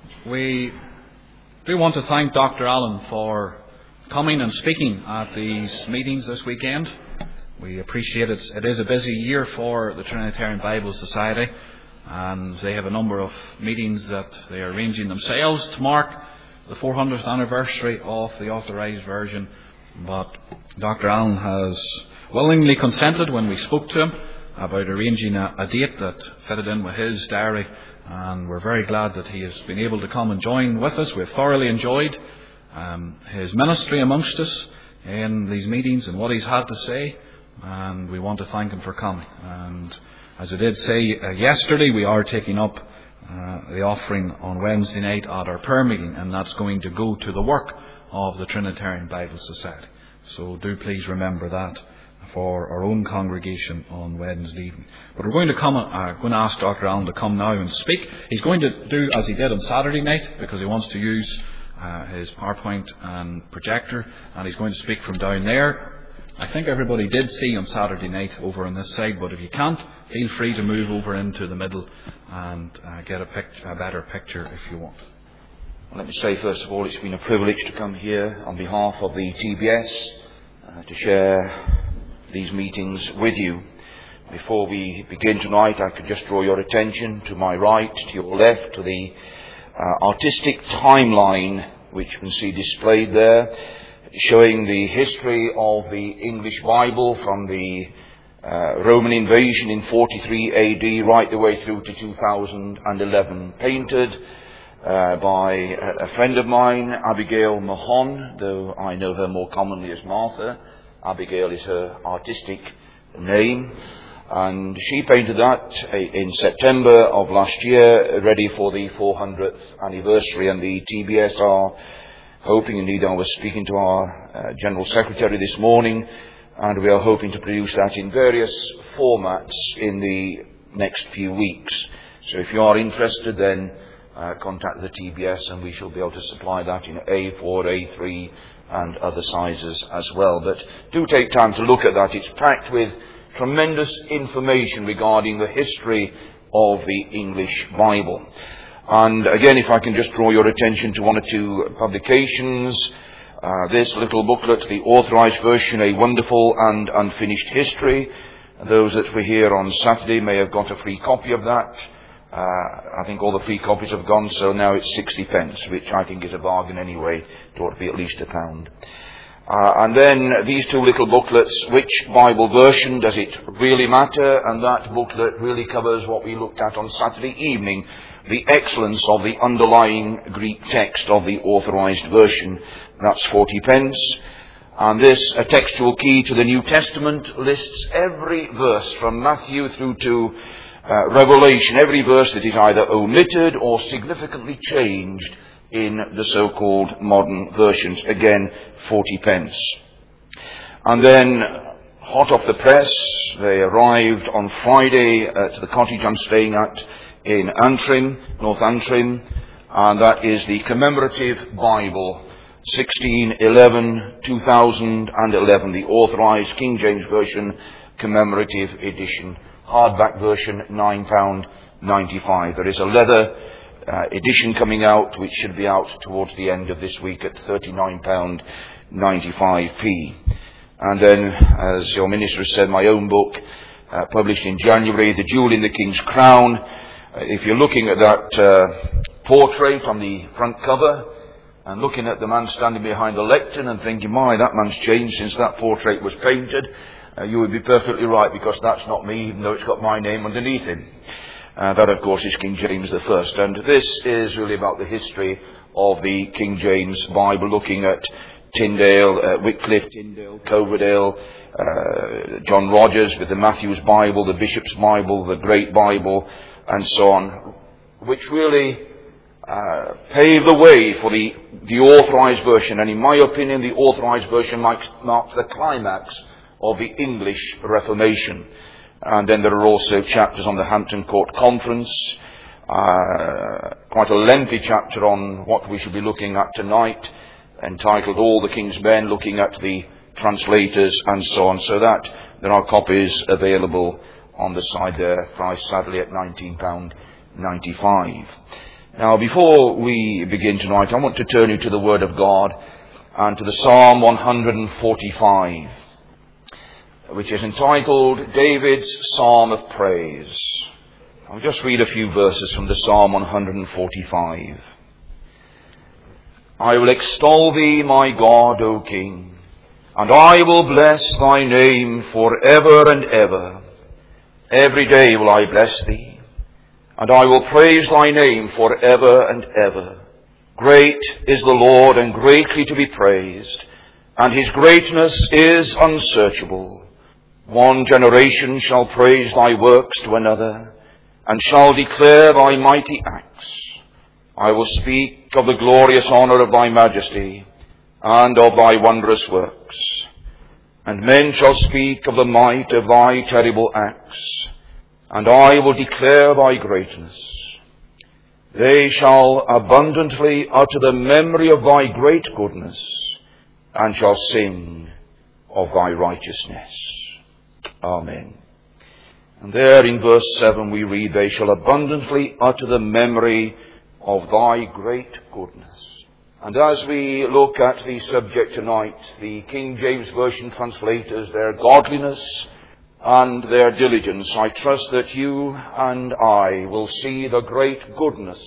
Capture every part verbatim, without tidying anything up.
We do want to thank Doctor Allen for coming and speaking at these meetings this weekend. We appreciate it. It is a busy year for the Trinitarian Bible Society, and they have a number of meetings that they are arranging themselves to mark the four hundredth anniversary of the Authorised Version. But Doctor Allen has willingly consented when we spoke to him about arranging a, a date that fitted in with his diary, and we're very glad that he has been able to come and join with us. We've thoroughly enjoyed um, his ministry amongst us in these meetings and what he's had to say, and we want to thank him for coming. And as I did say uh, yesterday, we are taking up uh, the offering on Wednesday night at our prayer meeting, and that's going to go to the work of the Trinitarian Bible Society. So do please remember that for our own congregation on Wednesday evening. But we're going to come. Uh, going to ask Doctor Allen to come now and speak. He's going to do as he did on Saturday night, because he wants to use uh, his PowerPoint and projector, and he's going to speak from down there. I think everybody did see on Saturday night over on this side, but if you can't, feel free to move over into the middle and uh, get a, pict- a better picture if you want. Well, let me say first of all, it's been a privilege to come here on behalf of the T B S uh, to share these meetings with you. Before we begin tonight, I could just draw your attention to my right, to your left, to the uh, artistic timeline which you can see displayed there, showing the history of the English Bible from the uh, Roman invasion in forty-three A D right the way through to two thousand eleven, painted uh, by a friend of mine, Abigail Mahon, though I know her more commonly as Martha. Abigail is her artistic name, and she painted that in September of last year, ready for the four hundredth anniversary. And the T B S are hoping, indeed I was speaking to our uh, General Secretary this morning, and we are hoping to produce that in various formats in the next few weeks. So if you are interested, then uh, contact the T B S and we shall be able to supply that in A four, A three and other sizes as well. But do take time to look at that. It's packed with tremendous information regarding the history of the English Bible. And again, if I can just draw your attention to one or two publications. Uh, this little booklet, the Authorised Version, A Wonderful and Unfinished History. Those that were here on Saturday may have got a free copy of that. Uh, I think all the free copies have gone, so now it's sixty pence, which I think is a bargain anyway. It ought to be at least a pound. Uh, and then these two little booklets, which Bible version does it really matter? And that booklet really covers what we looked at on Saturday evening, the excellence of the underlying Greek text of the Authorised Version. That's forty pence. And this, a textual key to the New Testament, lists every verse from Matthew through to uh, Revelation, every verse that is either omitted or significantly changed in the so-called modern versions. Again, forty pence. And then, hot off the press, they arrived on Friday at the cottage I'm staying at in Antrim, North Antrim, and that is the Commemorative Bible, sixteen eleven to two thousand eleven, the Authorised King James Version Commemorative Edition, hardback version, nine pounds ninety-five. There is a leather uh, edition coming out, which should be out towards the end of this week at thirty-nine pounds ninety-five. And then, as your minister said, my own book, uh, published in January, The Jewel in the King's Crown. Uh, if you're looking at that uh, portrait on the front cover, and looking at the man standing behind the lectern and thinking, my, that man's changed since that portrait was painted, uh, you would be perfectly right, because that's not me, even though it's got my name underneath him. Uh, that, of course, is King James the First. And this is really about the history of the King James Bible, looking at Tyndale, uh, Wycliffe, Tyndale, Coverdale, uh, John Rogers with the Matthew's Bible, the Bishop's Bible, the Great Bible, and so on, which really uh, pave the way for the, the Authorised Version. And in my opinion, the Authorised Version marks, marks the climax of the English Reformation. And then there are also chapters on the Hampton Court Conference, uh, quite a lengthy chapter on what we should be looking at tonight, entitled All the King's Men, looking at the translators and so on. So that there are copies available on the side there, priced sadly at nineteen pounds ninety-five. Now, before we begin tonight, I want to turn you to the Word of God and to the Psalm one forty-five, which is entitled David's Psalm of Praise. I'll just read a few verses from the Psalm one forty-five. I will extol thee, my God, O King, and I will bless thy name for ever and ever. Every day will I bless thee, and I will praise thy name for ever and ever. Great is the Lord, and greatly to be praised, and his greatness is unsearchable. One generation shall praise thy works to another, and shall declare thy mighty acts. I will speak of the glorious honour of thy majesty, and of thy wondrous works. And men shall speak of the might of thy terrible acts, and I will declare thy greatness. They shall abundantly utter the memory of thy great goodness, and shall sing of thy righteousness. Amen. And there in verse seven we read, they shall abundantly utter the memory of thy great goodness. And as we look at the subject tonight, the King James Version translators, their godliness and their diligence, I trust that you and I will see the great goodness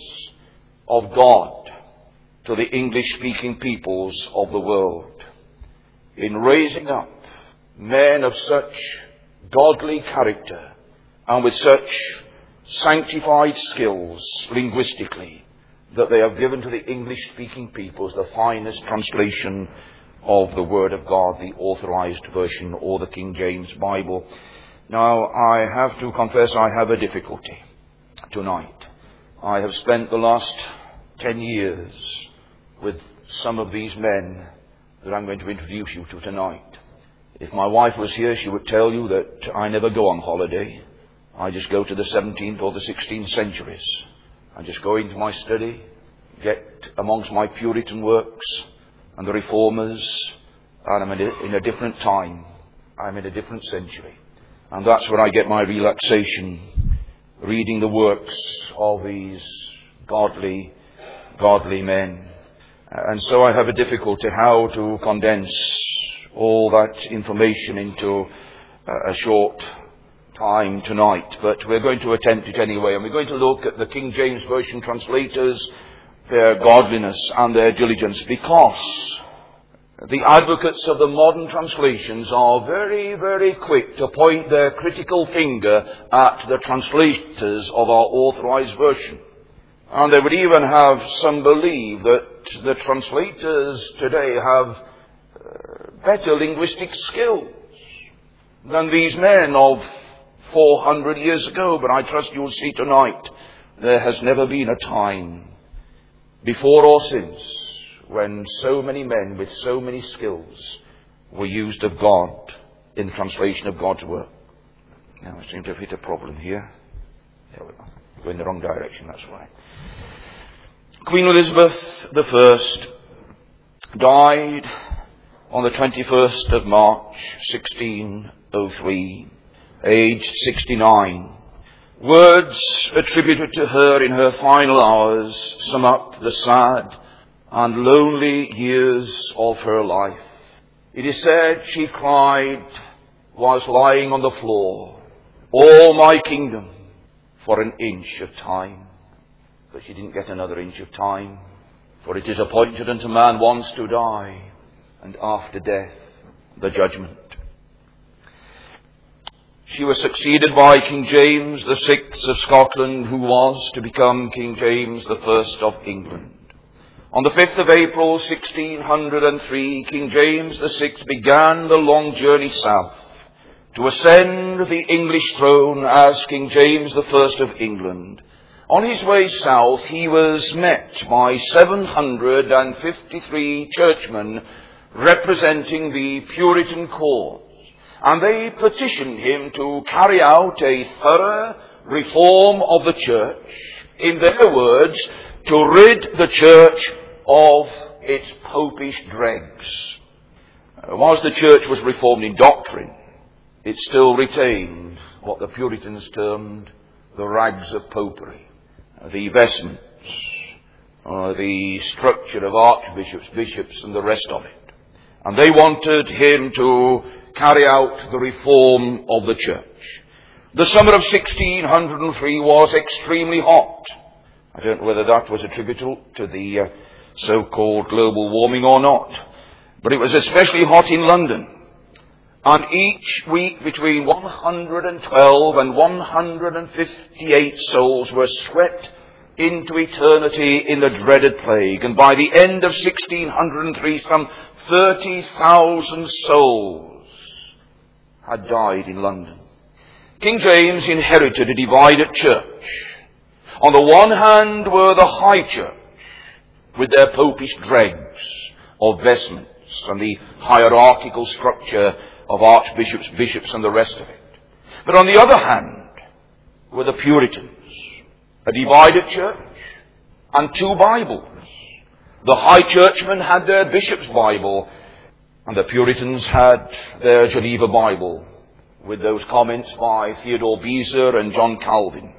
of God to the English-speaking peoples of the world in raising up men of such godly character and with such sanctified skills linguistically that they have given to the English-speaking peoples the finest translation of the Word of God, the Authorized Version, or the King James Bible. Now, I have to confess I have a difficulty tonight. I have spent the last ten years with some of these men that I'm going to introduce you to tonight. If my wife was here, she would tell you that I never go on holiday. I just go to the seventeenth or the sixteenth centuries. I just go into my study, get amongst my Puritan works and the Reformers, and I'm in a, in a different time. I'm in a different century. And that's where I get my relaxation, reading the works of these godly, godly men. And so I have a difficulty how to condense all that information into a short time tonight, but we're going to attempt it anyway, and we're going to look at the King James Version translators, their godliness and their diligence, because the advocates of the modern translations are very, very quick to point their critical finger at the translators of our Authorized Version. And they would even have some believe that the translators today have uh, better linguistic skills than these men of four hundred years ago. But I trust you'll see tonight there has never been a time before or since when so many men with so many skills were used of God in the translation of God's work. Now I seem to have hit a problem here. There we go. Go in the wrong direction, that's why. Queen Elizabeth the First died on the twenty-first of March, sixteen oh three. Aged sixty-nine. Words attributed to her in her final hours sum up the sad and lonely years of her life. It is said she cried whilst lying on the floor, "All my kingdom for an inch of time." But she didn't get another inch of time, for it is appointed unto man once to die, and after death the judgment. She was succeeded by King James the Sixth of Scotland, who was to become King James the First of England. On the fifth of April, sixteen oh three, King James the Sixth began the long journey south to ascend the English throne as King James the First of England. On his way south, he was met by seven hundred fifty-three churchmen representing the Puritan cause. And they petitioned him to carry out a thorough reform of the church. In their words, to rid the church of its popish dregs. Uh, whilst the church was reformed in doctrine, it still retained what the Puritans termed the rags of popery. Uh, the vestments, uh, the structure of archbishops, bishops, and the rest of it. And they wanted him to carry out the reform of the church. The summer of sixteen oh three was extremely hot. I don't know whether that was attributable to the uh, so-called global warming or not, but it was especially hot in London. And each week between one hundred twelve and one hundred fifty-eight souls were swept into eternity in the dreaded plague. And by the end of sixteen oh three, some thirty thousand souls had died in London. King James inherited a divided church. On the one hand were the high church, with their popish dregs of vestments and the hierarchical structure of archbishops, bishops, and the rest of it. But on the other hand were the Puritans, a divided church and two Bibles. The high churchmen had their bishop's Bible, and the Puritans had their Geneva Bible, with those comments by Theodore Beza and John Calvin.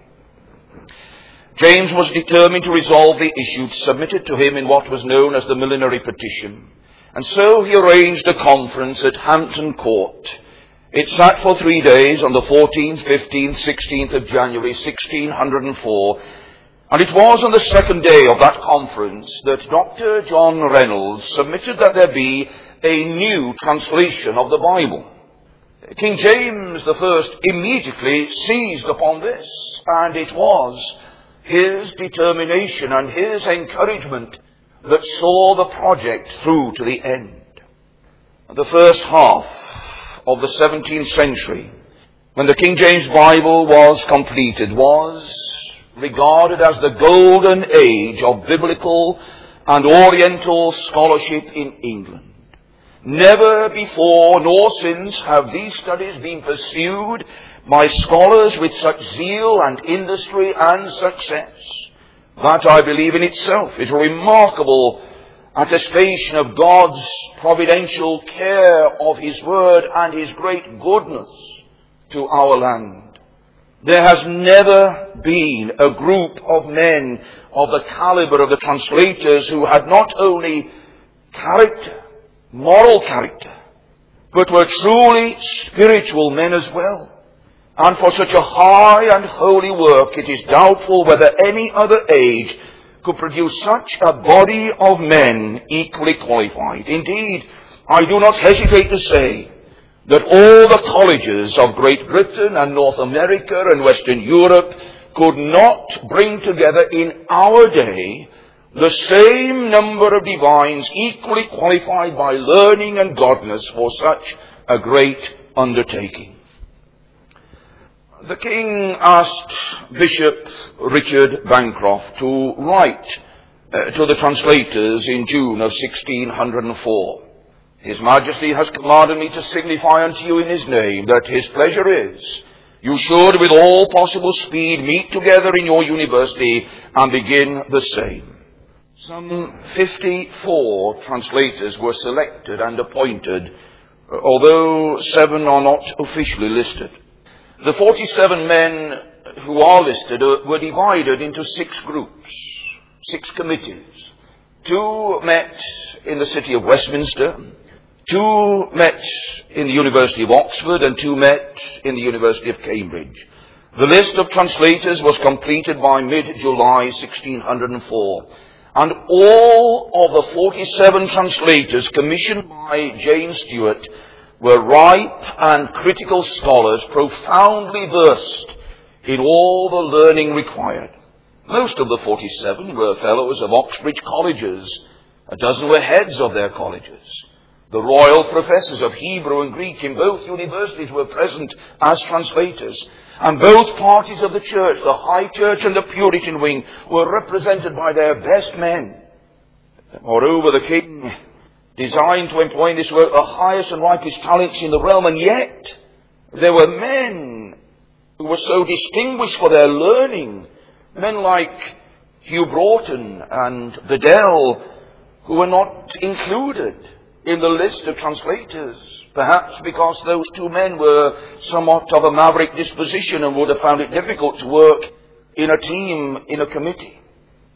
James was determined to resolve the issue submitted to him in what was known as the Millenary Petition. And so he arranged a conference at Hampton Court. It sat for three days on the fourteenth, fifteenth, sixteenth of January, sixteen oh four. And it was on the second day of that conference that Doctor John Reynolds submitted that there be a new translation of the Bible. King James the First immediately seized upon this, and it was his determination and his encouragement that saw the project through to the end. The first half of the seventeenth century, when the King James Bible was completed, was regarded as the golden age of biblical and oriental scholarship in England. Never before nor since have these studies been pursued by scholars with such zeal and industry and success. That, I believe, in itself is a remarkable attestation of God's providential care of His Word and His great goodness to our land. There has never been a group of men of the caliber of the translators who had not only character, moral character, but were truly spiritual men as well. And for such a high and holy work, it is doubtful whether any other age could produce such a body of men equally qualified. Indeed, I do not hesitate to say that all the colleges of Great Britain and North America and Western Europe could not bring together in our day the same number of divines equally qualified by learning and godliness for such a great undertaking. The king asked Bishop Richard Bancroft to write uh, to the translators in June of sixteen oh four. His Majesty has commanded me to signify unto you in his name that his pleasure is you should with all possible speed meet together in your university and begin the same. Some fifty-four translators were selected and appointed, although seven are not officially listed. The forty-seven men who are listed were divided into six groups, six committees. Two met in the city of Westminster, two met in the University of Oxford, and two met in the University of Cambridge. The list of translators was completed by mid-July sixteen oh four, and all of the forty-seven translators commissioned by James Stewart were ripe and critical scholars, profoundly versed in all the learning required. Most of the forty-seven were fellows of Oxbridge colleges. A dozen were heads of their colleges. The royal professors of Hebrew and Greek in both universities were present as translators. And both parties of the church, the high church and the Puritan wing, were represented by their best men. Moreover, the king designed to employ in this work the highest and ripest talents in the realm, and yet there were men who were so distinguished for their learning, men like Hugh Broughton and Bedell, who were not included in the list of translators, perhaps because those two men were somewhat of a maverick disposition and would have found it difficult to work in a team, in a committee.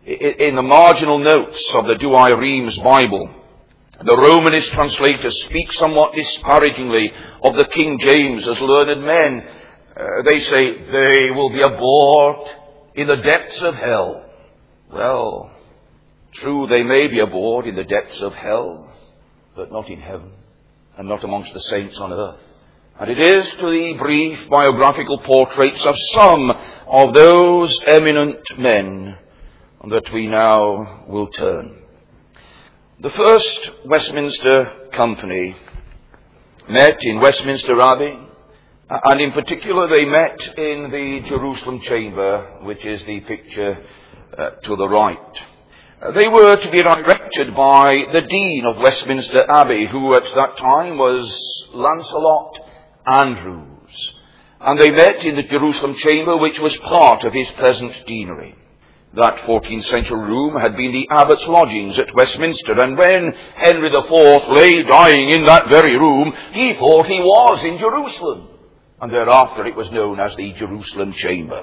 In the marginal notes of the Douay-Rheims Bible, the Romanist translators speak somewhat disparagingly of the King James as learned men. Uh, they say, they will be abhorred in the depths of hell. Well, true, they may be abhorred in the depths of hell, but not in heaven, and not amongst the saints on earth. And it is to the brief biographical portraits of some of those eminent men that we now will turn. The First Westminster Company met in Westminster Abbey, and in particular they met in the Jerusalem Chamber, which is the picture uh, to the right. Uh, they were to be directed by the Dean of Westminster Abbey, who at that time was Lancelot Andrewes. And they met in the Jerusalem Chamber, which was part of his present deanery. That fourteenth century room had been the abbot's lodgings at Westminster, and when Henry the Fourth lay dying in that very room, he thought he was in Jerusalem. And thereafter it was known as the Jerusalem Chamber.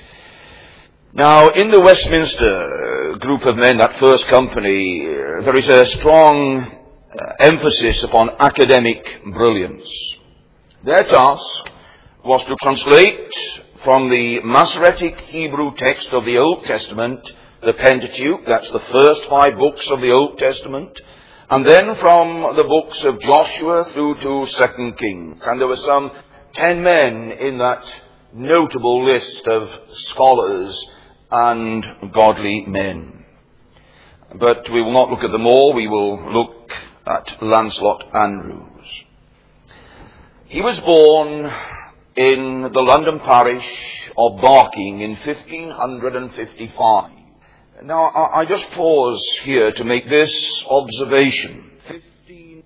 Now, in the Westminster group of men, that first company, there is a strong emphasis upon academic brilliance. Their task was to translate from the Masoretic Hebrew text of the Old Testament, the Pentateuch, that's the first five books of the Old Testament, and then from the books of Joshua through to Second Kings. And there were some ten men in that notable list of scholars and godly men. But we will not look at them all, we will look at Lancelot Andrewes. He was born in the London parish of Barking in fifteen fifty-five. Now, I just pause here to make this observation. fifteen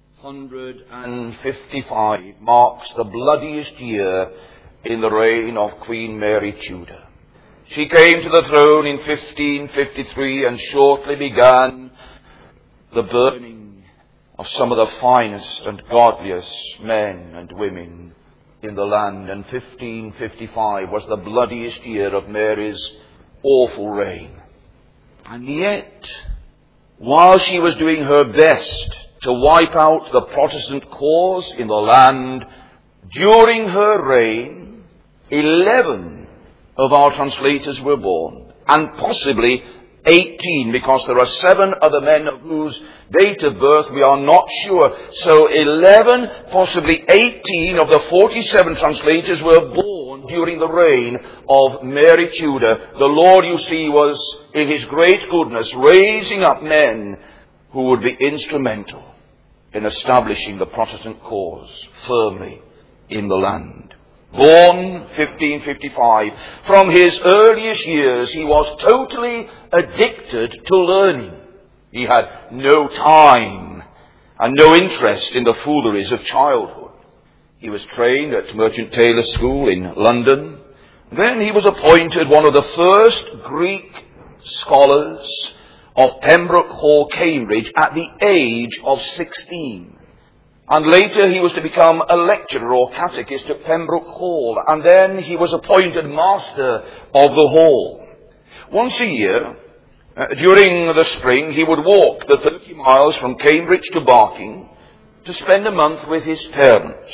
fifty-five marks the bloodiest year in the reign of Queen Mary Tudor. She came to the throne in fifteen fifty-three and shortly began the burning of some of the finest and godliest men and women in the land, and fifteen fifty-five was the bloodiest year of Mary's awful reign. And yet, while she was doing her best to wipe out the Protestant cause in the land, during her reign, eleven of our translators were born, and possibly eighteen, because there are seven other men of whose date of birth we are not sure. So eleven, possibly eighteen of the forty-seven translators were born during the reign of Mary Tudor. The Lord, you see, was in his great goodness raising up men who would be instrumental in establishing the Protestant cause firmly in the land. Born fifteen fifty-five, from his earliest years he was totally addicted to learning. He had no time and no interest in the fooleries of childhood. He was trained at Merchant Taylors' School in London. Then he was appointed one of the first Greek scholars of Pembroke Hall, Cambridge, at the age of sixteen. And later he was to become a lecturer or catechist at Pembroke Hall, and then he was appointed master of the hall. Once a year, uh, during the spring, he would walk the thirty miles from Cambridge to Barking to spend a month with his parents.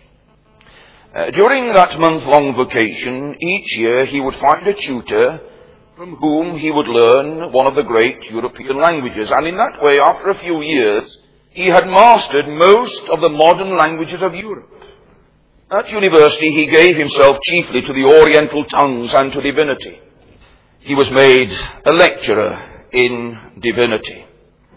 Uh, during that month-long vacation, each year he would find a tutor from whom he would learn one of the great European languages, and in that way, after a few years, he had mastered most of the modern languages of Europe. At university, he gave himself chiefly to the Oriental tongues and to divinity. He was made a lecturer in divinity.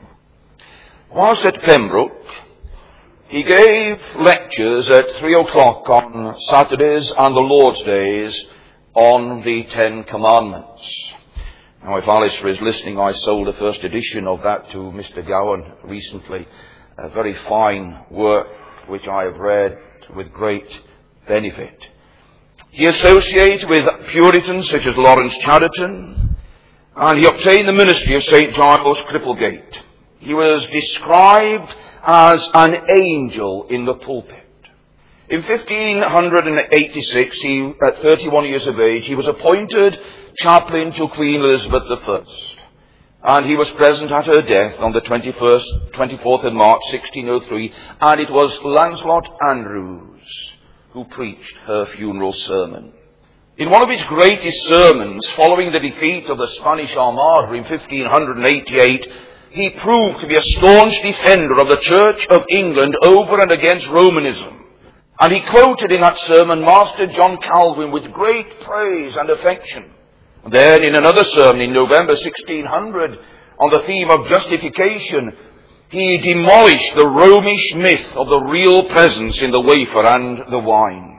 Whilst at Pembroke, he gave lectures at three o'clock on Saturdays and the Lord's days on the Ten Commandments. Now, if Alistair is listening, I sold the first edition of that to Mister Gowan recently. A very fine work which I have read with great benefit. He associated with Puritans such as Lawrence Chatterton, and he obtained the ministry of Saint Giles Cripplegate. He was described as an angel in the pulpit. In fifteen eighty-six, he, at thirty-one years of age, he was appointed chaplain to Queen Elizabeth the First. And he was present at her death on the twenty-first, twenty-fourth of March, sixteen oh three, and it was Lancelot Andrewes who preached her funeral sermon. In one of his greatest sermons, following the defeat of the Spanish Armada in fifteen eighty-eight, he proved to be a staunch defender of the Church of England over and against Romanism. And he quoted in that sermon Master John Calvin with great praise and affection. And then in another sermon in November sixteen hundred, on the theme of justification, he demolished the Romish myth of the real presence in the wafer and the wine.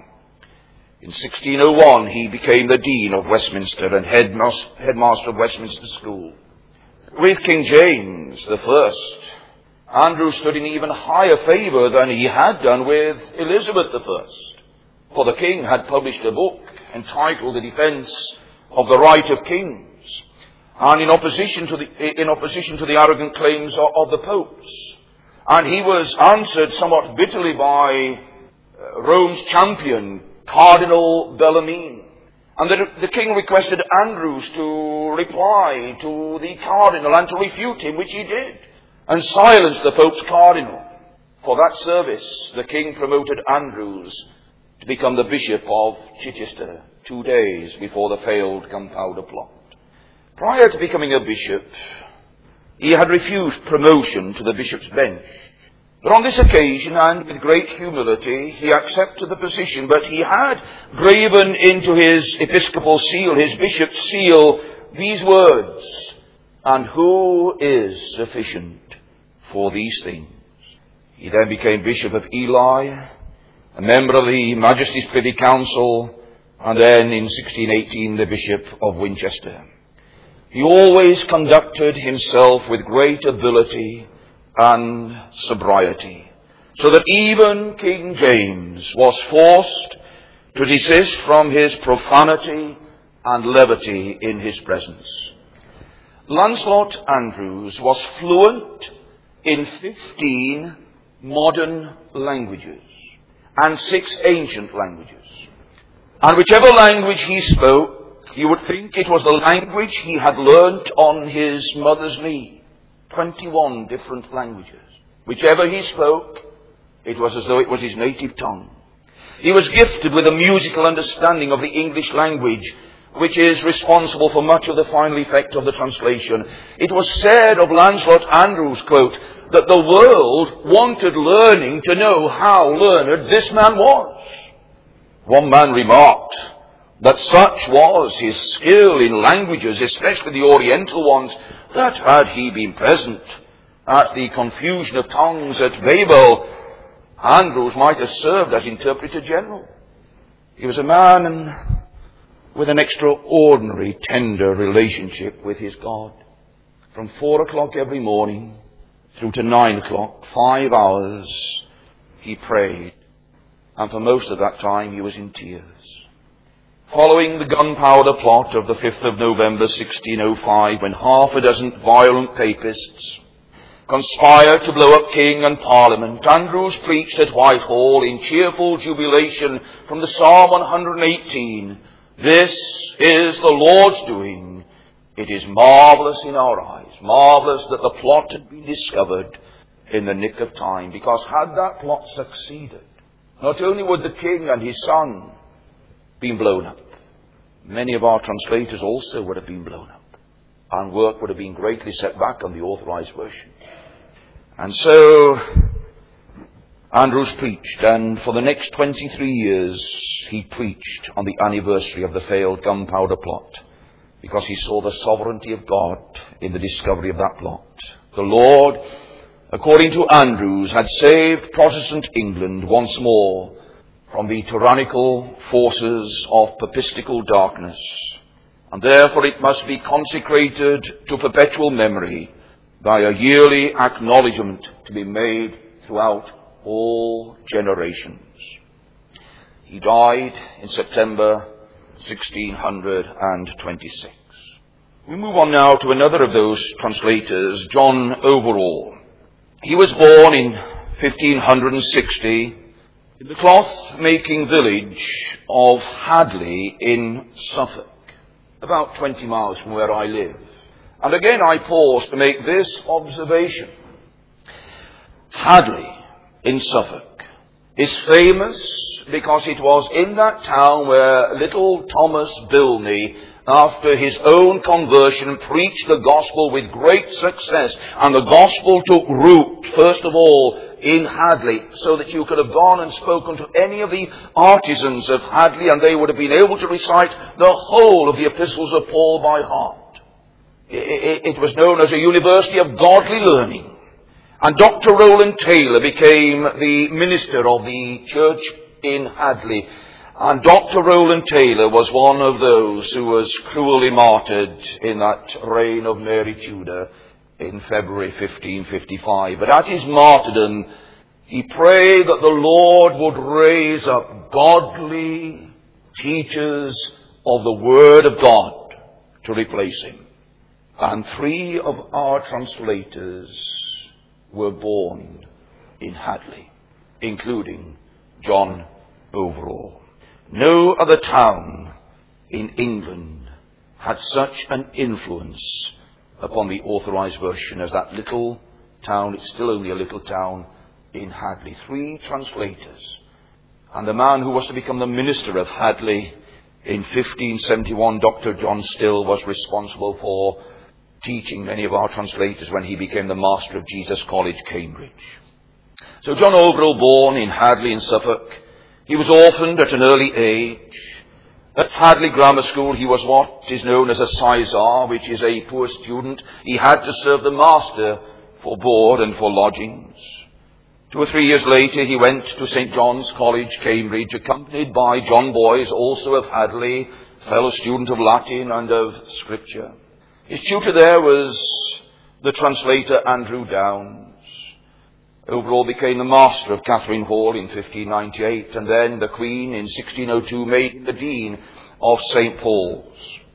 In sixteen oh one, he became the Dean of Westminster and headmaster of Westminster School. With King James the First, Andrew stood in even higher favour than he had done with Elizabeth the First. For the king had published a book entitled The Defence of the Right of Kings, and in opposition to the, in opposition to the arrogant claims of, of the popes. And he was answered somewhat bitterly by uh, Rome's champion, Cardinal Bellarmine. And the, the king requested Andrews to reply to the cardinal and to refute him, which he did, and silenced the Pope's cardinal. For that service, the king promoted Andrews to become the Bishop of Chichester two days before the failed Gunpowder Plot. Prior to becoming a bishop, he had refused promotion to the bishop's bench. But on this occasion, and with great humility, he accepted the position, but he had graven into his episcopal seal, his bishop's seal, these words, "And who is sufficient for these things?" He then became Bishop of Ely, a member of the Majesty's Privy Council, and then in sixteen eighteen the Bishop of Winchester. He always conducted himself with great ability and sobriety, so that even King James was forced to desist from his profanity and levity in his presence. Lancelot Andrewes was fluent in fifteen modern languages and six ancient languages. And whichever language he spoke, you would think it was the language he had learnt on his mother's knee. twenty-one different languages. Whichever he spoke, it was as though it was his native tongue. He was gifted with a musical understanding of the English language, which is responsible for much of the final effect of the translation. It was said of Lancelot Andrewes, quote, that the world wanted learning to know how learned this man was. One man remarked that such was his skill in languages, especially the Oriental ones, that had he been present at the confusion of tongues at Babel, Andrewes might have served as interpreter general. He was a man with an extraordinary tender relationship with his God. From four o'clock every morning through to nine o'clock, five hours, he prayed. And for most of that time he was in tears. Following the Gunpowder Plot of the fifth of November sixteen oh five, when half a dozen violent papists conspired to blow up king and parliament, Andrewes preached at Whitehall in cheerful jubilation from the Psalm one eighteen, "This is the Lord's doing. It is marvellous in our eyes." Marvellous that the plot had been discovered in the nick of time, because had that plot succeeded, not only would the king and his son been blown up, many of our translators also would have been blown up, and work would have been greatly set back on the authorized version. And so Andrewes preached, and for the next twenty-three years he preached on the anniversary of the failed Gunpowder Plot, because he saw the sovereignty of God in the discovery of that plot. The Lord, according to Andrewes, had saved Protestant England once more from the tyrannical forces of papistical darkness, and therefore it must be consecrated to perpetual memory by a yearly acknowledgement to be made throughout all generations. He died in September sixteen twenty-six. We move on now to another of those translators, John Overall. He was born in fifteen sixty in the cloth-making village of Hadley in Suffolk, about twenty miles from where I live. And again I pause to make this observation. Hadley in Suffolk is famous because it was in that town where little Thomas Bilney, after his own conversion, preached the gospel with great success. And the gospel took root, first of all, in Hadley, so that you could have gone and spoken to any of the artisans of Hadley, and they would have been able to recite the whole of the epistles of Paul by heart. It was known as a university of godly learning. And Doctor Rowland Taylor became the minister of the church in Hadley. And Doctor Rowland Taylor was one of those who was cruelly martyred in that reign of Mary Tudor in February fifteen fifty-five. But at his martyrdom, he prayed that the Lord would raise up godly teachers of the Word of God to replace him. And three of our translators were born in Hadley, including John Overall. No other town in England had such an influence upon the authorized version as that little town, it's still only a little town, in Hadley. Three translators. And the man who was to become the minister of Hadley in fifteen seventy-one, Doctor John Still, was responsible for teaching many of our translators when he became the master of Jesus College, Cambridge. So John Overall, born in Hadley in Suffolk, he was orphaned at an early age. At Hadley Grammar School, he was what is known as a sizar, which is a poor student. He had to serve the master for board and for lodgings. Two or three years later, he went to Saint John's College, Cambridge, accompanied by John Boys, also of Hadley, fellow student of Latin and of Scripture. His tutor there was the translator Andrew Downes. Overall became the master of Catherine Hall in fifteen ninety-eight, and then the Queen in sixteen oh two made him the Dean of Saint Paul's.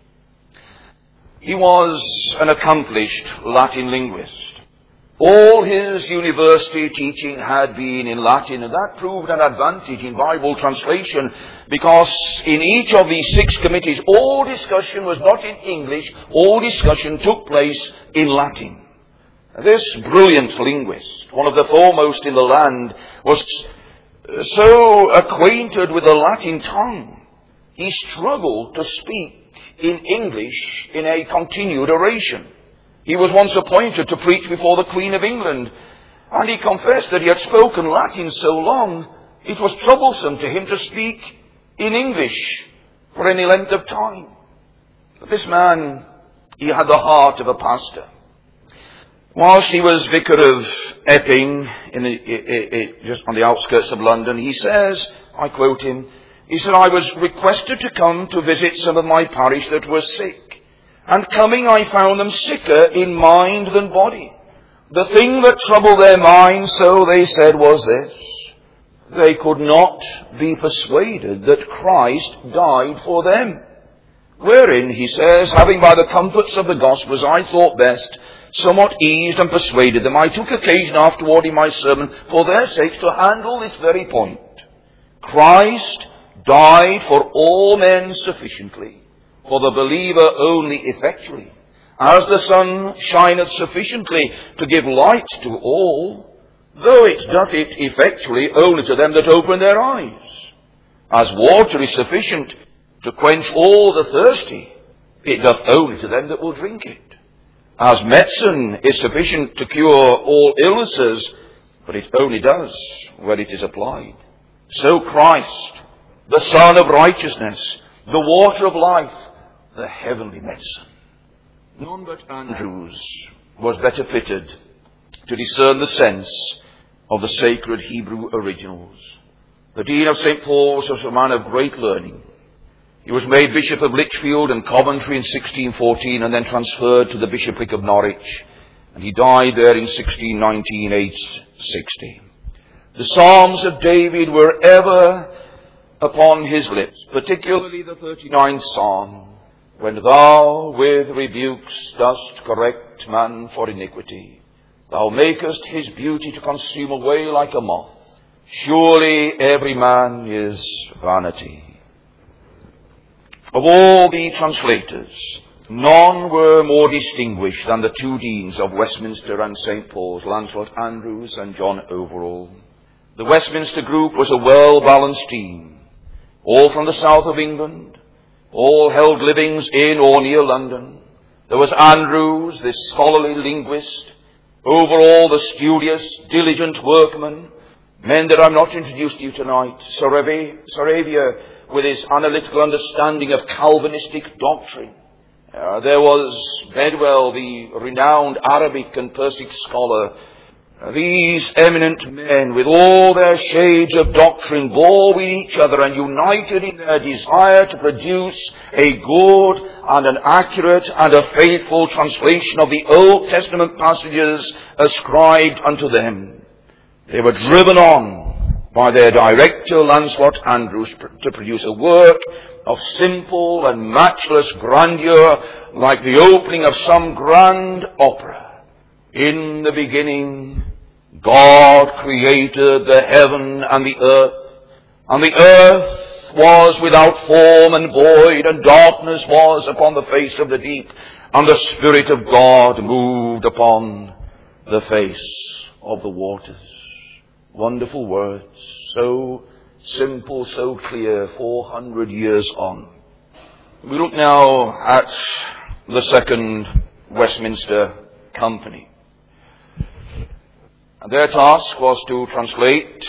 He was an accomplished Latin linguist. All his university teaching had been in Latin, and that proved an advantage in Bible translation, because in each of these six committees, all discussion was not in English, all discussion took place in Latin. This brilliant linguist, one of the foremost in the land, was so acquainted with the Latin tongue, he struggled to speak in English in a continued oration. He was once appointed to preach before the Queen of England, and he confessed that he had spoken Latin so long, it was troublesome to him to speak in English for any length of time. But this man, he had the heart of a pastor. Whilst he was vicar of Epping, in the, it, it, just on the outskirts of London, he says, I quote him, he said, I was requested to come to visit some of my parish that were sick. And coming, I found them sicker in mind than body. The thing that troubled their minds, so they said, was this. They could not be persuaded that Christ died for them. Wherein, he says, having by the comforts of the gospel, as I thought best, somewhat eased and persuaded them, I took occasion afterward in my sermon, for their sakes, to handle this very point. Christ died for all men sufficiently, for the believer only effectually, as the sun shineth sufficiently to give light to all, though it doth it effectually only to them that open their eyes. As water is sufficient to quench all the thirsty, it doth only to them that will drink it. As medicine is sufficient to cure all illnesses, but it only does where it is applied. So Christ, the Son of righteousness, the water of life, the heavenly medicine. None but Andrews was better fitted to discern the sense of the sacred Hebrew originals. The Dean of Saint Paul's was a man of great learning. He was made Bishop of Lichfield and Coventry in sixteen fourteen and then transferred to the Bishopric of Norwich. And he died there in sixteen nineteen, aged sixty. The Psalms of David were ever upon his lips, particularly the thirty-ninth Psalm. When thou with rebukes dost correct man for iniquity, thou makest his beauty to consume away like a moth. Surely every man is vanity. Of all the translators None were more distinguished than the two deans of Westminster and Saint Paul's, Lancelot Andrews and John Overall. The Westminster group was a well-balanced team, all from the south of England, all held livings in or near London. There was Andrews, this scholarly linguist, Overall, the studious, diligent workman, men that I'm not introduced to you tonight, Saravia, with his analytical understanding of Calvinistic doctrine. Uh, there was Bedwell, the renowned Arabic and Persic scholar. Uh, these eminent men, with all their shades of doctrine, bore with each other and united in their desire to produce a good and an accurate and a faithful translation of the Old Testament passages ascribed unto them. They were driven on by their director, Lancelot Andrews, to produce a work of simple and matchless grandeur, like the opening of some grand opera. In the beginning, God created the heaven and the earth, and the earth was without form and void, and darkness was upon the face of the deep, and the Spirit of God moved upon the face of the waters. Wonderful words, so simple, so clear, four hundred years on. We look now at the Second Westminster Company. Their task was to translate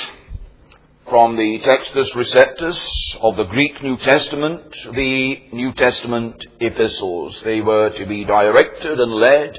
from the Textus Receptus of the Greek New Testament the New Testament epistles. They were to be directed and led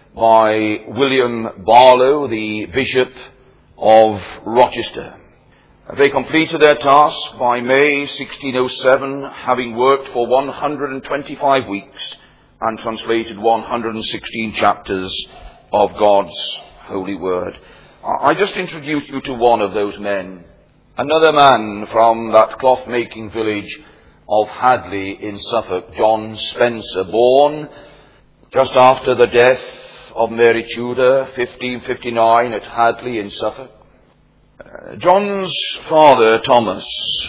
by William Barlow, the Bishop of Rochester. They completed their task by May sixteen oh seven, having worked for one hundred twenty-five weeks and translated one hundred sixteen chapters of God's holy word. I just introduce you to one of those men, another man from that cloth-making village of Hadley in Suffolk, John Spencer, born just after the death of Mary Tudor, fifteen fifty-nine, at Hadley in Suffolk. Uh, John's father, Thomas,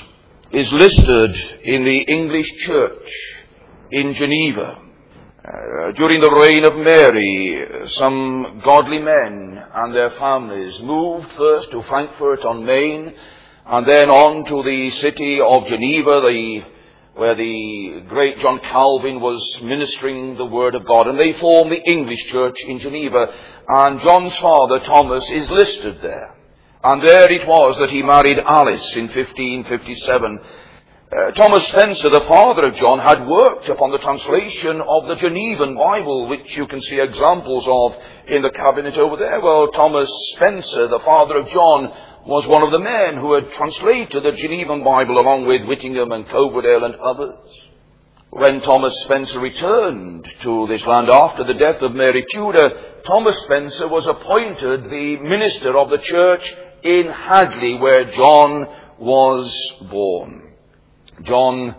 is listed in the English Church in Geneva. Uh, during the reign of Mary, some godly men and their families moved first to Frankfurt on Main, and then on to the city of Geneva, the, where the great John Calvin was ministering the word of God. And they formed the English Church in Geneva, and John's father, Thomas, is listed there. And there it was that he married Alice in fifteen fifty-seven. Uh, Thomas Spencer, the father of John, had worked upon the translation of the Genevan Bible, which you can see examples of in the cabinet over there. Well, Thomas Spencer, the father of John, was one of the men who had translated the Genevan Bible along with Whittingham and Coverdale and others. When Thomas Spencer returned to this land after the death of Mary Tudor, Thomas Spencer was appointed the minister of the church in Hadley, where John was born. John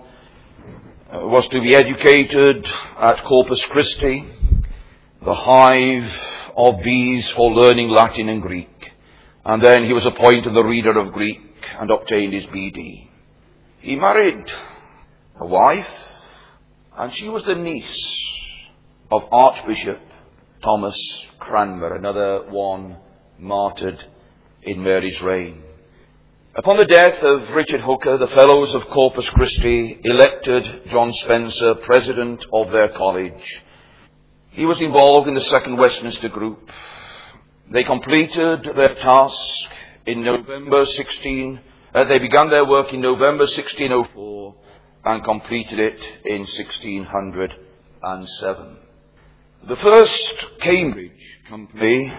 was to be educated at Corpus Christi, the hive of bees for learning Latin and Greek. And then he was appointed the reader of Greek and obtained his B D. He married a wife, and she was the niece of Archbishop Thomas Cranmer, another one martyred in Mary's reign. Upon the death of Richard Hooker, the Fellows of Corpus Christi elected John Spencer president of their college. He was involved in the Second Westminster group. They completed their task in November sixteen. Uh, they began their work in November sixteen oh four and completed it in sixteen oh seven. The First Cambridge Company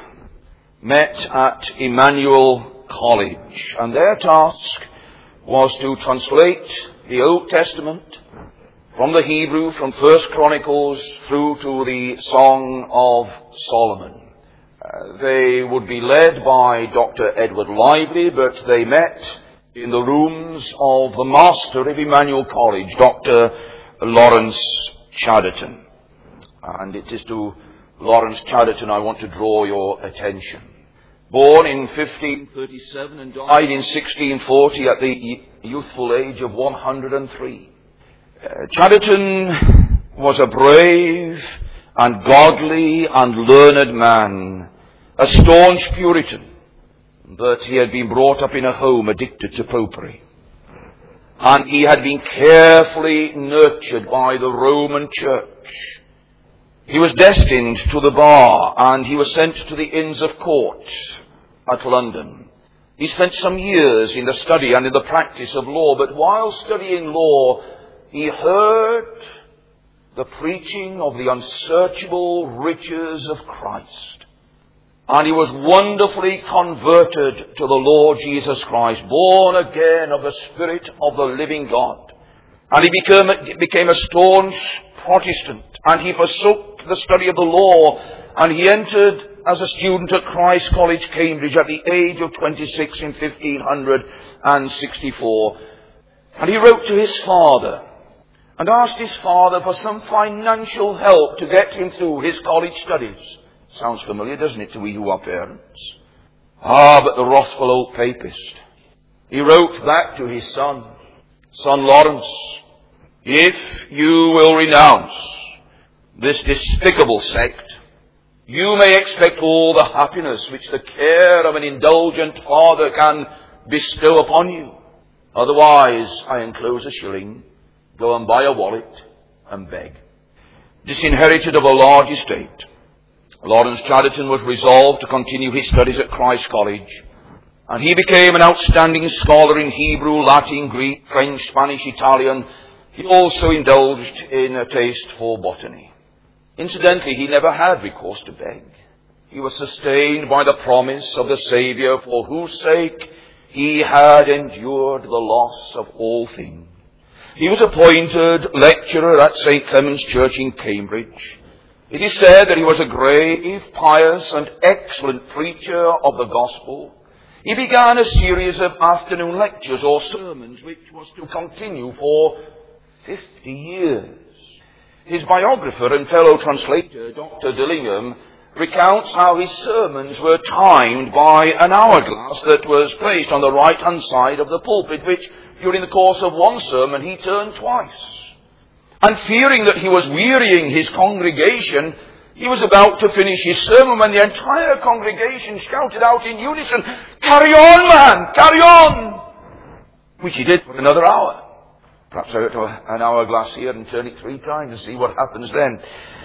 met at Emmanuel College, and their task was to translate the Old Testament from the Hebrew, from First Chronicles through to the Song of Solomon. Uh, they would be led by Doctor Edward Lively, but they met in the rooms of the master of Emmanuel College, Doctor Lawrence Chatterton. And it is to Lawrence Chatterton I want to draw your attention. Born in fifteen thirty-seven and died in sixteen forty at the youthful age of one hundred three. Uh, Chatterton was a brave and godly and learned man, a staunch Puritan, but he had been brought up in a home addicted to popery. And he had been carefully nurtured by the Roman Church. He was destined to the bar, and he was sent to the Inns of Court at London. He spent some years in the study and in the practice of law, but while studying law, he heard the preaching of the unsearchable riches of Christ. And he was wonderfully converted to the Lord Jesus Christ, born again of the Spirit of the living God. And he became, became a staunch Protestant, and he forsook the study of the law, and he entered as a student at Christ College, Cambridge, at the age of twenty-six in fifteen sixty-four. And he wrote to his father and asked his father for some financial help to get him through his college studies. Sounds familiar, doesn't it, to we who are parents? Ah, but the wrathful old papist. He wrote back to his son, Son Lawrence, if you will renounce this despicable sect, you may expect all the happiness which the care of an indulgent father can bestow upon you. Otherwise, I enclose a shilling. Go and buy a wallet and beg. Disinherited of a large estate, Lawrence Chatterton was resolved to continue his studies at Christ College, and he became an outstanding scholar in Hebrew, Latin, Greek, French, Spanish, Italian. He also indulged in a taste for botany. Incidentally, he never had recourse to beg. He was sustained by the promise of the Saviour, for whose sake he had endured the loss of all things. He was appointed lecturer at Saint Clement's Church in Cambridge. It is said that he was a grave, pious, and excellent preacher of the gospel. He began a series of afternoon lectures or sermons which was to continue for fifty years. His biographer and fellow translator, Doctor Dillingham, recounts how his sermons were timed by an hourglass that was placed on the right-hand side of the pulpit, which, during the course of one sermon, he turned twice. And fearing that he was wearying his congregation, he was about to finish his sermon when the entire congregation shouted out in unison, "Carry on, man! Carry on!" Which he did for another hour. Perhaps I go to an hourglass here and turn it three times and see what happens then.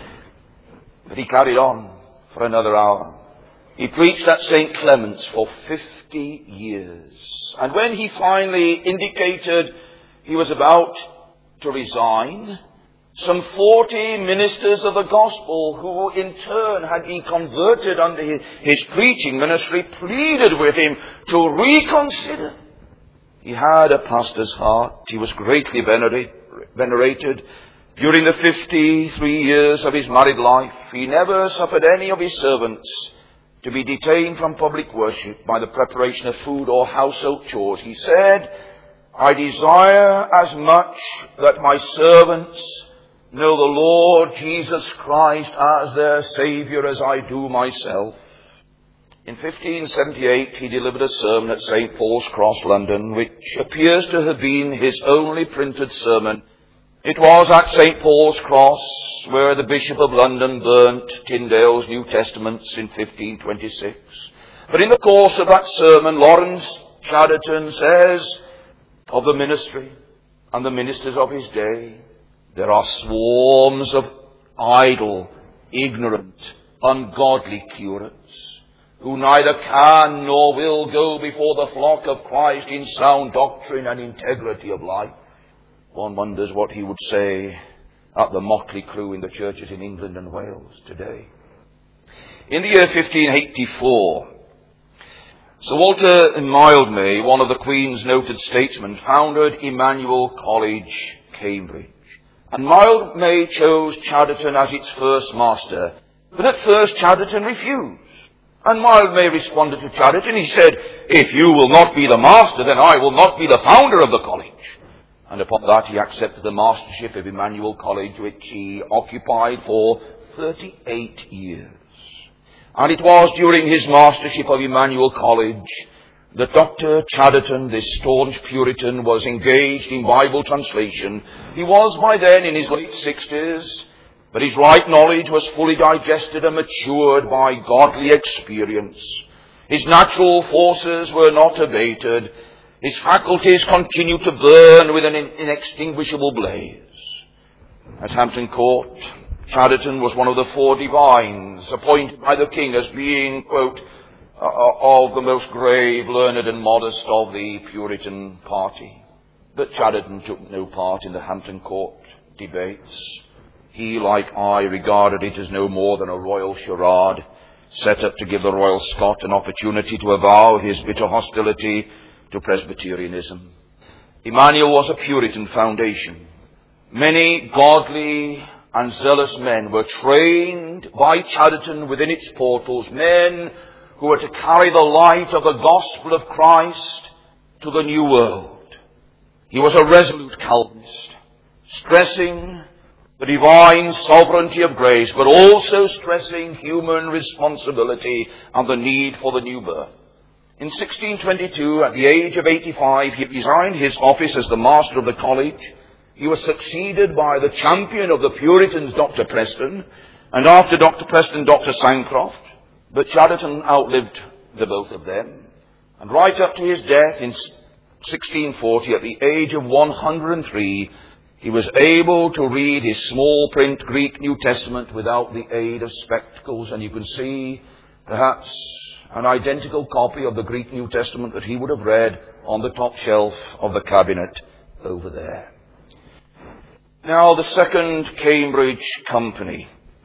But he carried on for another hour. He preached at Saint Clement's for fifty years. And when he finally indicated he was about to resign, some forty ministers of the gospel who in turn had been converted under his, his preaching ministry pleaded with him to reconsider. He had a pastor's heart. He was greatly venerate, venerated. During the fifty-three years of his married life, he never suffered any of his servants to be detained from public worship by the preparation of food or household chores. He said, "I desire as much that my servants know the Lord Jesus Christ as their Saviour as I do myself." In fifteen seventy-eight, he delivered a sermon at Saint Paul's Cross, London, which appears to have been his only printed sermon. It was at Saint Paul's Cross where the Bishop of London burnt Tyndale's New Testaments in fifteen twenty-six. But in the course of that sermon, Lawrence Chatterton says of the ministry and the ministers of his day, "There are swarms of idle, ignorant, ungodly curates who neither can nor will go before the flock of Christ in sound doctrine and integrity of life." One wonders what he would say at the motley crew in the churches in England and Wales today. In the year fifteen eighty-four, Sir Walter Mildmay, one of the Queen's noted statesmen, founded Emmanuel College, Cambridge. And Mildmay chose Chatterton as its first master. But at first Chatterton refused. And Mildmay responded to Chatterton. He said, "If you will not be the master, then I will not be the founder of the college." And upon that he accepted the mastership of Emmanuel College, which he occupied for thirty-eight years. And it was during his mastership of Emmanuel College that Doctor Chatterton, this staunch Puritan, was engaged in Bible translation. He was by then in his late sixties, but his right knowledge was fully digested and matured by godly experience. His natural forces were not abated. His faculties continued to burn with an inextinguishable blaze. At Hampton Court, Chatterton was one of the four divines appointed by the king as being, quote, of the most grave, learned and modest of the Puritan party. But Chatterton took no part in the Hampton Court debates. He, like I, regarded it as no more than a royal charade set up to give the Royal Scot an opportunity to avow his bitter hostility to Presbyterianism. Emmanuel was a Puritan foundation. Many godly and zealous men were trained by Chatterton within its portals, men who were to carry the light of the gospel of Christ to the new world. He was a resolute Calvinist, stressing the divine sovereignty of grace, but also stressing human responsibility and the need for the new birth. In sixteen twenty-two, at the age of eighty-five, he resigned his office as the master of the college. He was succeeded by the champion of the Puritans, Doctor Preston, and after Doctor Preston, Doctor Sancroft. But Chatterton outlived the both of them. And right up to his death in sixteen forty, at the age of one hundred three, he was able to read his small print Greek New Testament without the aid of spectacles. And you can see perhaps an identical copy of the Greek New Testament that he would have read on the top shelf of the cabinet over there. Now, the Second Cambridge Company.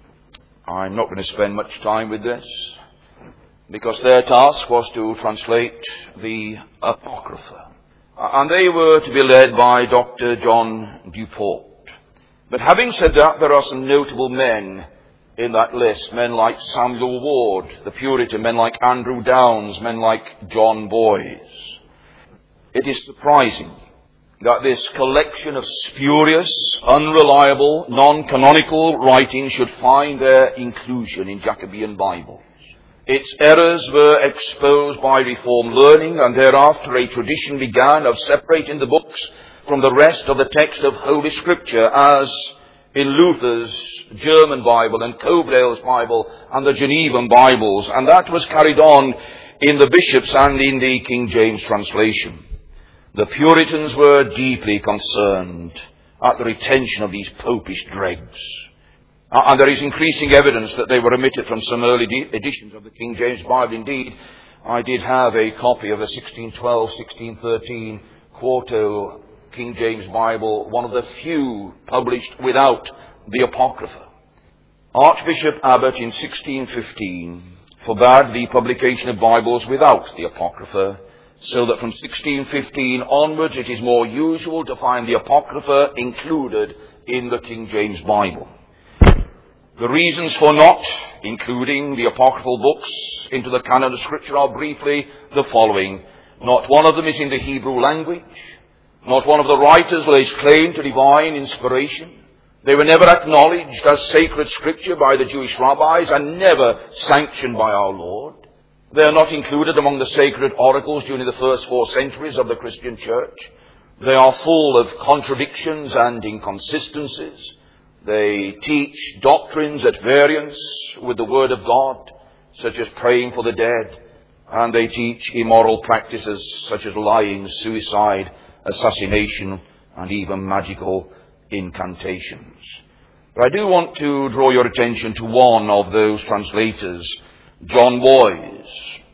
I'm not going to spend much time with this, because their task was to translate the Apocrypha. And they were to be led by Doctor John Duport. But having said that, there are some notable men in that list. Men like Samuel Ward, the Puritan, men like Andrew Downes, men like John Boys. It is surprising that this collection of spurious, unreliable, non-canonical writings should find their inclusion in Jacobean Bibles. Its errors were exposed by Reformed learning, and thereafter a tradition began of separating the books from the rest of the text of Holy Scripture, as in Luther's German Bible and Cobdale's Bible and the Genevan Bibles, and that was carried on in the bishops and in the King James translation. The Puritans were deeply concerned at the retention of these popish dregs. And there is increasing evidence that they were omitted from some early editions of the King James Bible. Indeed, I did have a copy of the sixteen twelve sixteen thirteen quarto King James Bible, one of the few published without the Apocrypha. Archbishop Abbott in sixteen fifteen forbade the publication of Bibles without the Apocrypha, so that from sixteen fifteen onwards it is more usual to find the Apocrypha included in the King James Bible. The reasons for not including the apocryphal books into the canon of Scripture are briefly the following. Not one of them is in the Hebrew language. Not one of the writers lays claim to divine inspiration. They were never acknowledged as sacred Scripture by the Jewish rabbis and never sanctioned by our Lord. They are not included among the sacred oracles during the first four centuries of the Christian Church. They are full of contradictions and inconsistencies. They teach doctrines at variance with the Word of God, such as praying for the dead, and they teach immoral practices such as lying, suicide, assassination, and even magical incantations. But I do want to draw your attention to one of those translators, John Boys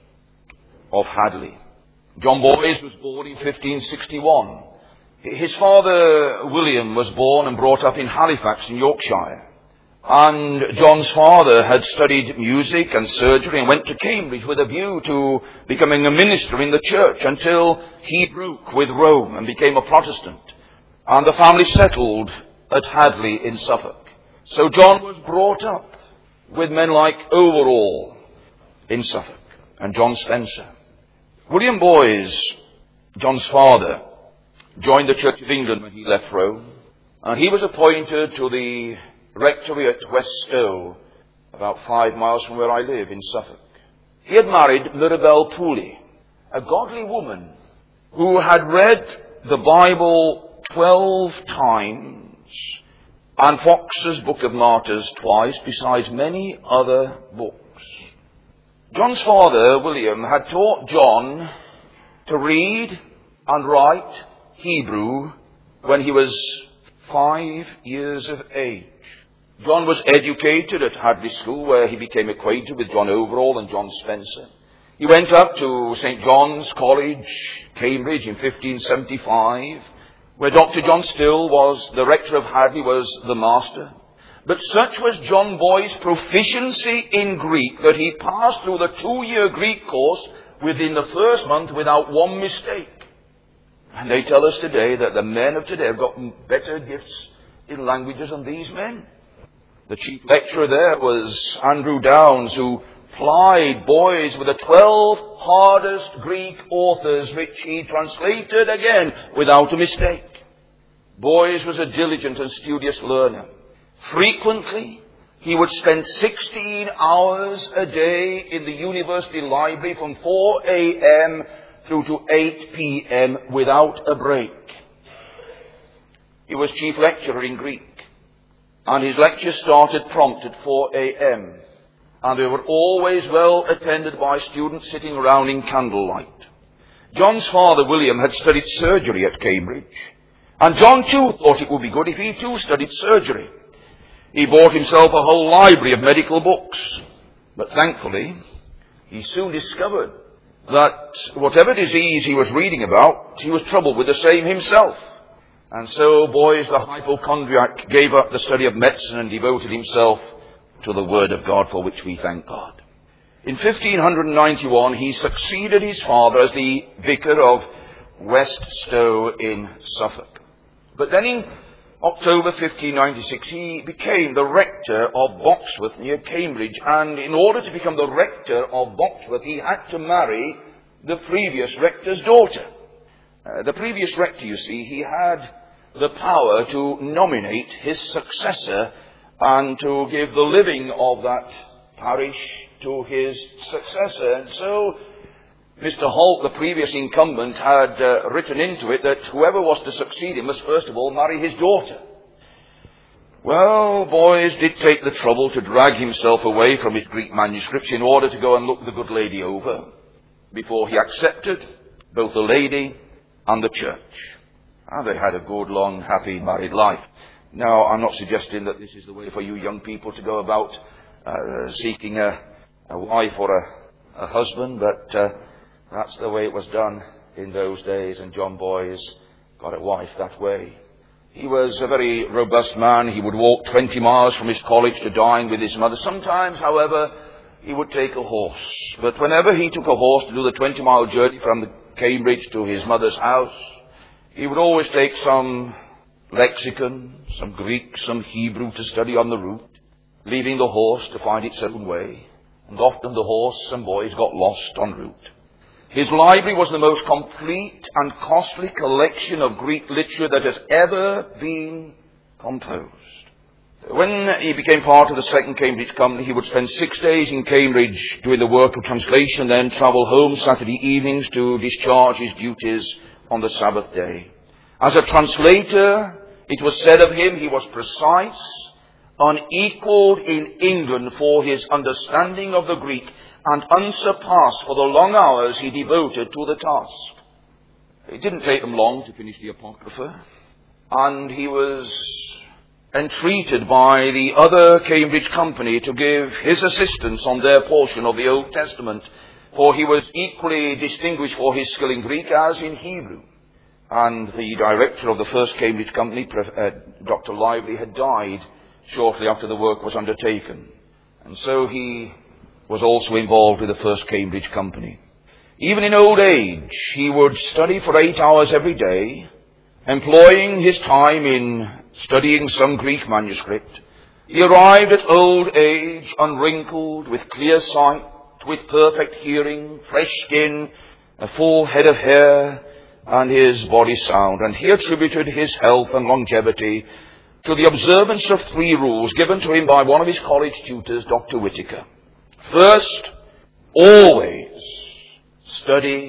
of Hadley. John Boys was born in fifteen sixty-one. His father, William, was born and brought up in Halifax in Yorkshire. And John's father had studied music and surgery and went to Cambridge with a view to becoming a minister in the church until he broke with Rome and became a Protestant. And the family settled at Hadley in Suffolk. So John was brought up with men like Overall in Suffolk and John Spencer. William Boys, John's father, joined the Church of England when he left Rome, and he was appointed to the rectory at Weststow, about five miles from where I live in Suffolk. He had married Mirabel Pooley, a godly woman who had read the Bible twelve times and Fox's Book of Martyrs twice, besides many other books. John's father, William, had taught John to read and write Hebrew when he was five years of age. John was educated at Hadley School, where he became acquainted with John Overall and John Spencer. He went up to Saint John's College, Cambridge, in fifteen seventy-five, where Doctor John Still was the rector of Hadley, was the master. But such was John Boy's proficiency in Greek that he passed through the two-year Greek course within the first month without one mistake. And they tell us today that the men of today have got better gifts in languages than these men. The chief lecturer there was Andrew Downes, who plied Boys with the twelve hardest Greek authors, which he translated again without a mistake. Boys was a diligent and studious learner. Frequently, he would spend sixteen hours a day in the university library from four a.m. through to eight p.m. without a break. He was chief lecturer in Greek, and his lectures started prompt at four a.m. and they were always well attended by students sitting around in candlelight. John's father, William, had studied surgery at Cambridge, and John too thought it would be good if he too studied surgery. He bought himself a whole library of medical books, but thankfully he soon discovered that whatever disease he was reading about, he was troubled with the same himself. And so Boys the hypochondriac gave up the study of medicine and devoted himself to the Word of God, for which we thank God. In fifteen ninety-one, he succeeded his father as the vicar of West Stow in Suffolk. But then in October fifteen ninety-six, he became the rector of Boxworth near Cambridge. And in order to become the rector of Boxworth, he had to marry the previous rector's daughter. Uh, the previous rector, you see, he had the power to nominate his successor and to give the living of that parish to his successor. And so Mister Holt, the previous incumbent, had uh, written into it that whoever was to succeed him must first of all marry his daughter. Well, Boys did take the trouble to drag himself away from his Greek manuscripts in order to go and look the good lady over before he accepted both the lady and the church. And they had a good, long, happy married life. Now, I'm not suggesting that this is the way for you young people to go about uh, seeking a, a wife or a, a husband, but uh, that's the way it was done in those days, and John Boys got a wife that way. He was a very robust man. He would walk twenty miles from his college to dine with his mother. Sometimes, however, he would take a horse. But whenever he took a horse to do the twenty-mile journey from the Cambridge to his mother's house, he would always take some lexicon, some Greek, some Hebrew to study on the route, leaving the horse to find its own way. And often the horse and Boys got lost en route. His library was the most complete and costly collection of Greek literature that has ever been composed. When he became part of the Second Cambridge Company, he would spend six days in Cambridge doing the work of translation, then travel home Saturday evenings to discharge his duties on the Sabbath day. As a translator, it was said of him he was precise, unequaled in England for his understanding of the Greek, and unsurpassed for the long hours he devoted to the task. It didn't take him long to finish the Apocrypha, and he was entreated by the other Cambridge Company to give his assistance on their portion of the Old Testament, for he was equally distinguished for his skill in Greek as in Hebrew. And the director of the first Cambridge Company, uh, Doctor Lively, had died shortly after the work was undertaken. And so he was also involved with the first Cambridge Company. Even in old age, he would study for eight hours every day, employing his time in studying some Greek manuscript. He arrived at old age unwrinkled, with clear sight, with perfect hearing, fresh skin, a full head of hair, and his body sound. And he attributed his health and longevity to the observance of three rules given to him by one of his college tutors, Doctor Whitaker. First, always study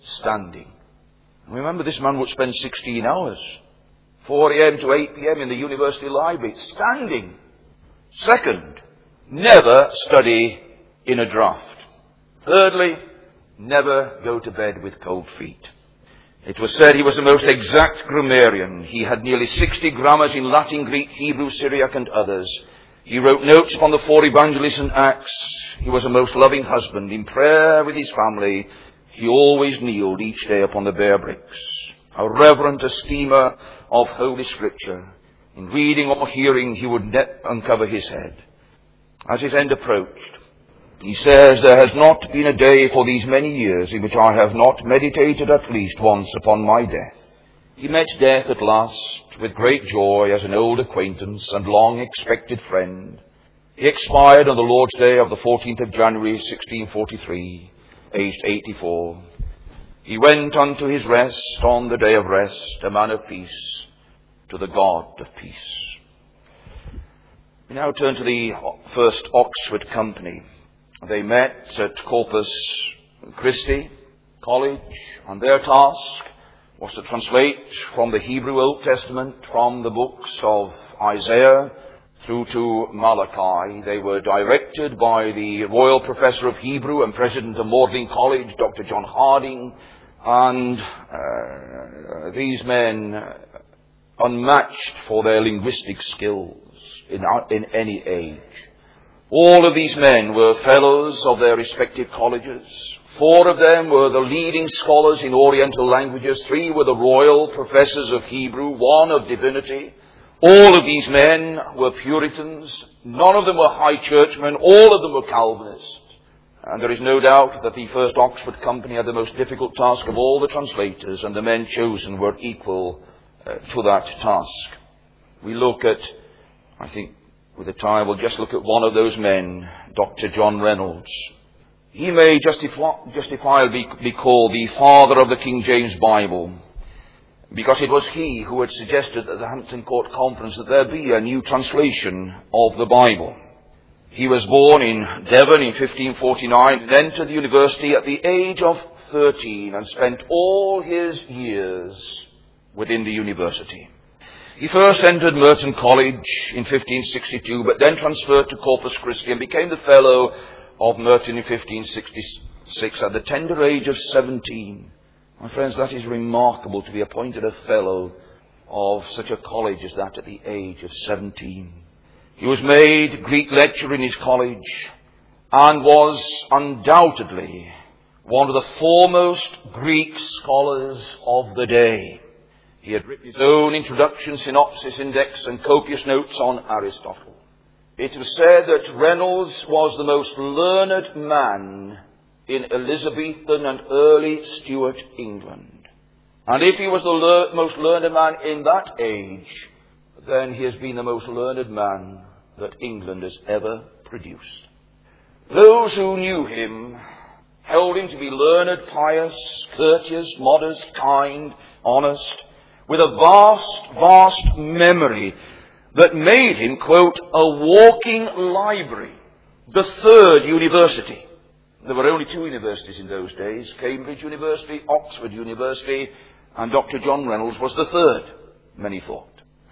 standing. Remember, this man would spend sixteen hours, four a.m. to eight p.m. in the university library, standing. Second, never study in a draught. Thirdly, never go to bed with cold feet. It was said he was the most exact grammarian. He had nearly sixty grammars in Latin, Greek, Hebrew, Syriac, and others. He wrote notes upon the four evangelists and Acts. He was a most loving husband. In prayer with his family, he always kneeled each day upon the bare bricks. A reverent esteemer of Holy Scripture. In reading or hearing, he would ne- uncover his head. As his end approached, he says, "There has not been a day for these many years in which I have not meditated at least once upon my death." He met death at last with great joy as an old acquaintance and long-expected friend. He expired on the Lord's Day of the fourteenth of January, sixteen forty-three, aged eighty-four. He went unto his rest on the day of rest, a man of peace, to the God of peace. We now turn to the First Oxford Company. They met at Corpus Christi College, and their task was to translate from the Hebrew Old Testament, from the books of Isaiah through to Malachi. They were directed by the Royal Professor of Hebrew and President of Magdalen College, Doctor John Harding, and uh, these men, uh, unmatched for their linguistic skills in, in any age. All of these men were fellows of their respective colleges. Four of them were the leading scholars in Oriental languages. Three were the royal professors of Hebrew, one of divinity. All of these men were Puritans. None of them were high churchmen. All of them were Calvinists. And there is no doubt that the First Oxford Company had the most difficult task of all the translators, and the men chosen were equal uh, to that task. We look at, I think with the time, we'll just look at one of those men, Doctor John Reynolds. He may justif- justifiably be called the father of the King James Bible, because it was he who had suggested at the Hampton Court Conference that there be a new translation of the Bible. He was born in Devon in fifteen forty-nine and entered the university at the age of thirteen and spent all his years within the university. He first entered Merton College in fifteen sixty-two, but then transferred to Corpus Christi and became the fellow of Merton in fifteen sixty-six at the tender age of seventeen. My friends, that is remarkable, to be appointed a fellow of such a college as that at the age of seventeen. He was made Greek lecturer in his college and was undoubtedly one of the foremost Greek scholars of the day. He had written his own introduction, synopsis, index, and copious notes on Aristotle. It was said that Reynolds was the most learned man in Elizabethan and early Stuart England. And if he was the lear- most learned man in that age, then he has been the most learned man that England has ever produced. Those who knew him held him to be learned, pious, courteous, modest, kind, honest, with a vast, vast memory that made him, quote, a walking library, the third university. There were only two universities in those days, Cambridge University, Oxford University, and Doctor John Reynolds was the third, many thought.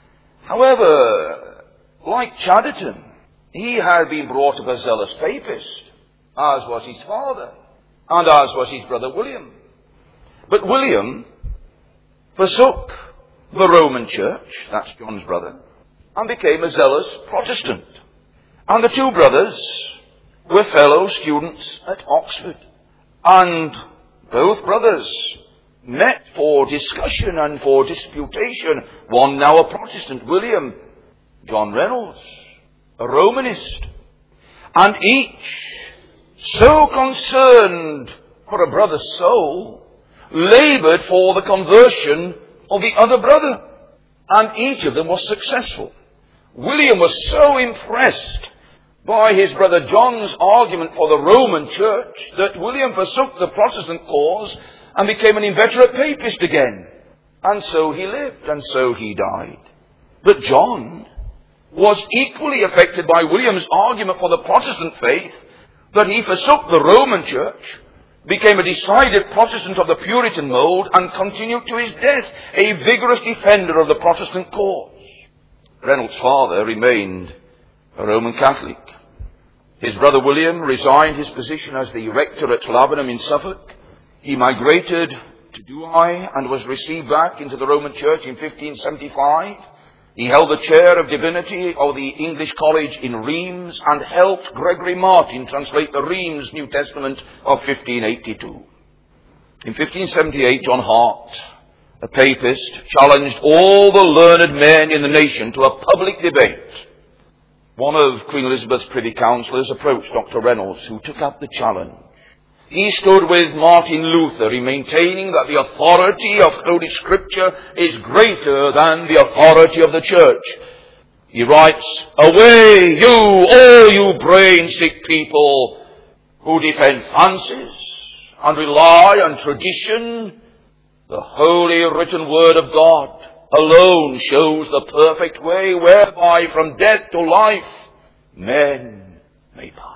However, like Chatterton, he had been brought up a zealous papist, as was his father, and as was his brother William. But William forsook the Roman Church, that's John's brother, and became a zealous Protestant. And the two brothers were fellow students at Oxford. And both brothers met for discussion and for disputation. One now a Protestant, William, John Reynolds, a Romanist. And each so concerned for a brother's soul, labored for the conversion of the other brother. And each of them was successful. William was so impressed by his brother John's argument for the Roman Church that William forsook the Protestant cause and became an inveterate papist again. And so he lived, and so he died. But John was equally affected by William's argument for the Protestant faith, that he forsook the Roman Church became a decided Protestant of the Puritan mould, and continued to his death a vigorous defender of the Protestant cause. Reynolds' father remained a Roman Catholic. His brother William resigned his position as the rector at Lavenham in Suffolk. He migrated to Douai and was received back into the Roman Church in fifteen seventy-five. He held the chair of divinity of the English College in Rheims and helped Gregory Martin translate the Rheims New Testament of fifteen eighty-two. In fifteen seventy-eight, John Hart, a papist, challenged all the learned men in the nation to a public debate. One of Queen Elizabeth's privy councillors approached Doctor Reynolds, who took up the challenge. He stood with Martin Luther in maintaining that the authority of Holy Scripture is greater than the authority of the Church. He writes, "Away, you, all you brain-sick people who defend fancies and rely on tradition. The holy written word of God alone shows the perfect way whereby from death to life men may pass."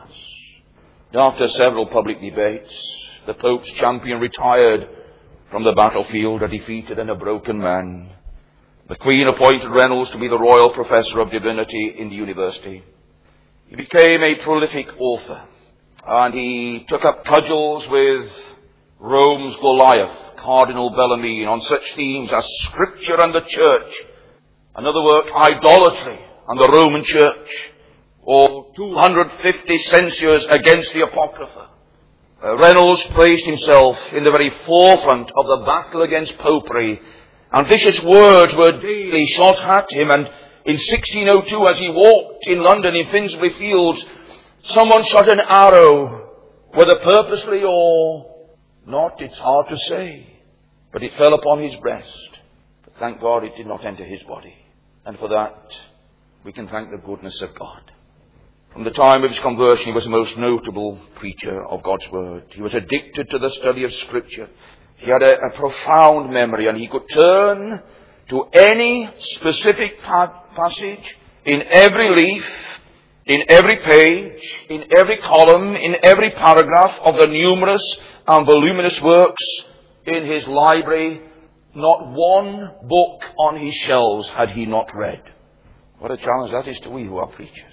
After several public debates, the Pope's champion retired from the battlefield, a defeated and a broken man. The Queen appointed Reynolds to be the Royal Professor of Divinity in the university. He became a prolific author, and he took up cudgels with Rome's Goliath, Cardinal Bellarmine, on such themes as Scripture and the Church, another work, Idolatry and the Roman Church, or two hundred fifty censures against the Apocrypha. Uh, Reynolds placed himself in the very forefront of the battle against popery, and vicious words were daily shot at him. And in sixteen oh two, as he walked in London in Finsbury Fields, someone shot an arrow, whether purposely or not, it's hard to say, but it fell upon his breast. But thank God it did not enter his body, and for that we can thank the goodness of God. From the time of his conversion, he was a most notable preacher of God's Word. He was addicted to the study of Scripture. He had a, a profound memory, and he could turn to any specific pa- passage in every leaf, in every page, in every column, in every paragraph of the numerous and voluminous works in his library. Not one book on his shelves had he not read. What a challenge that is to we who are preachers.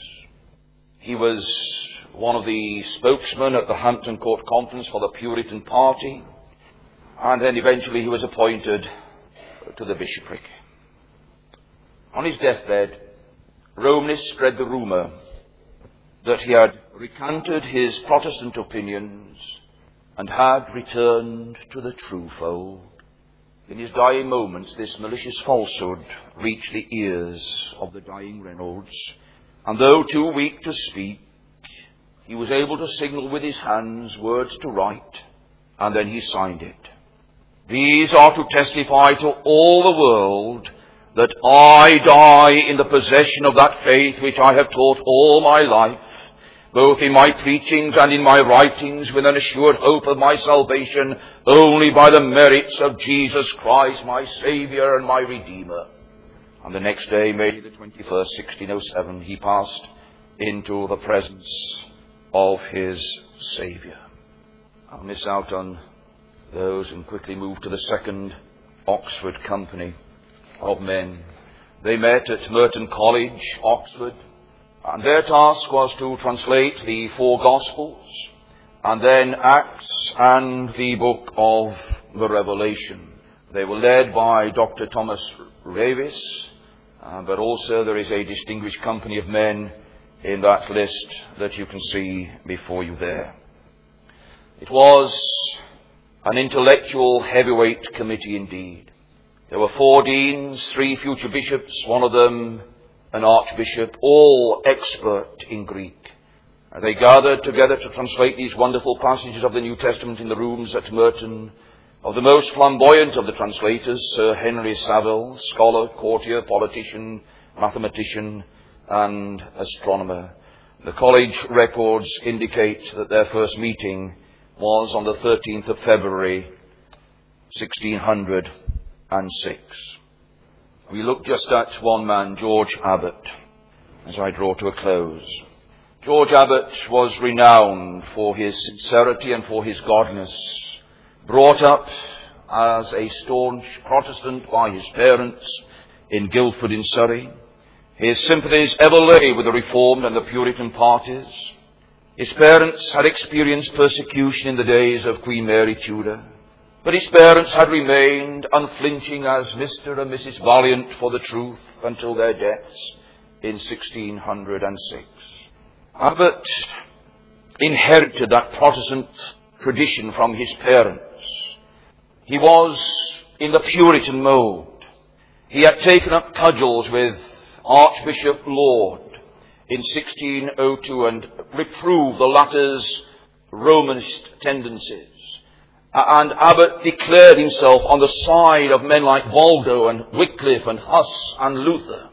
He was one of the spokesmen at the Hampton Court Conference for the Puritan Party, and then eventually he was appointed to the bishopric. On his deathbed, Romanists spread the rumour that he had recanted his Protestant opinions and had returned to the true fold. In his dying moments, this malicious falsehood reached the ears of the dying Reynolds, and though too weak to speak, he was able to signal with his hands words to write, and then he signed it. "These are to testify to all the world that I die in the possession of that faith which I have taught all my life, both in my preachings and in my writings, with an assured hope of my salvation only by the merits of Jesus Christ, my Saviour and my Redeemer." And the next day, May the twenty-first, sixteen oh seven, he passed into the presence of his Saviour. I'll miss out on those and quickly move to the second Oxford company of men. They met at Merton College, Oxford, and their task was to translate the four Gospels, and then Acts and the book of the Revelation. They were led by Doctor Thomas Ravis, uh, but also there is a distinguished company of men in that list that you can see before you there. It was an intellectual heavyweight committee indeed. There were four deans, three future bishops, one of them an archbishop, all expert in Greek. They gathered together to translate these wonderful passages of the New Testament in the rooms at Merton of the most flamboyant of the translators, Sir Henry Saville, scholar, courtier, politician, mathematician, and astronomer. The college records indicate that their first meeting was on the thirteenth of February, sixteen hundred six. We look just at one man, George Abbott, as I draw to a close. George Abbott was renowned for his sincerity and for his godliness. Brought up as a staunch Protestant by his parents in Guildford in Surrey, his sympathies ever lay with the Reformed and the Puritan parties. His parents had experienced persecution in the days of Queen Mary Tudor, but his parents had remained unflinching as Mister and Missus Valiant for the truth until their deaths in sixteen hundred six. Abbott inherited that Protestant tradition from his parents. He was in the Puritan mode. He had taken up cudgels with Archbishop Laud in sixteen oh two and reproved the latter's Romanist tendencies. And Abbott declared himself on the side of men like Waldo and Wycliffe and Huss and Luther.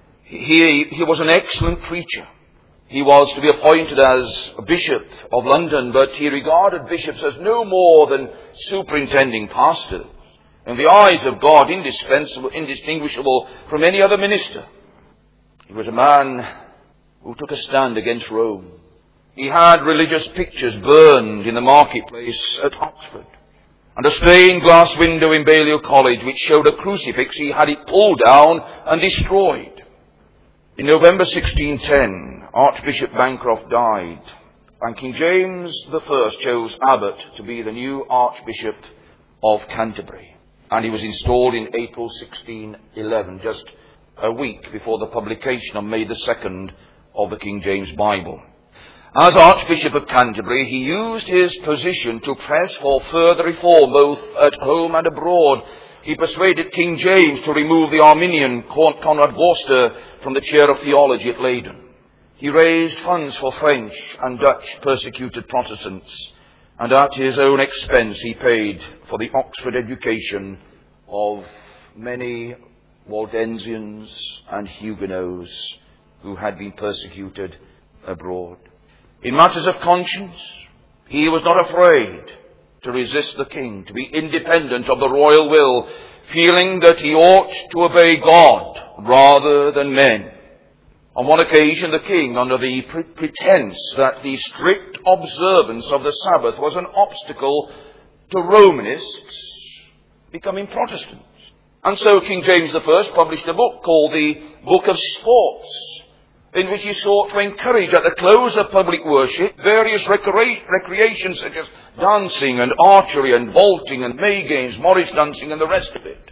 He, he was an excellent preacher. He was to be appointed as a bishop of London, but he regarded bishops as no more than superintending pastors. In the eyes of God, indispensable, indistinguishable from any other minister. He was a man who took a stand against Rome. He had religious pictures burned in the marketplace at Oxford, and a stained glass window in Balliol College which showed a crucifix. He had it pulled down and destroyed. In November sixteen ten, Archbishop Bancroft died, and King James the First chose Abbott to be the new Archbishop of Canterbury. And he was installed in April sixteen eleven, just a week before the publication on May the second of the King James Bible. As Archbishop of Canterbury, he used his position to press for further reform both at home and abroad. He persuaded King James to remove the Arminian Conrad Worcester from the chair of theology at Leyden. He raised funds for French and Dutch persecuted Protestants, and at his own expense he paid for the Oxford education of many Waldensians and Huguenots who had been persecuted abroad. In matters of conscience, he was not afraid to resist the king, to be independent of the royal will, feeling that he ought to obey God rather than men. On one occasion, the king, under the pre- pretense that the strict observance of the Sabbath was an obstacle to Romanists becoming Protestants. And so King James the First published a book called the Book of Sports, in which he sought to encourage at the close of public worship various recre- recreations such as dancing and archery and vaulting and May games, Morris dancing and the rest of it.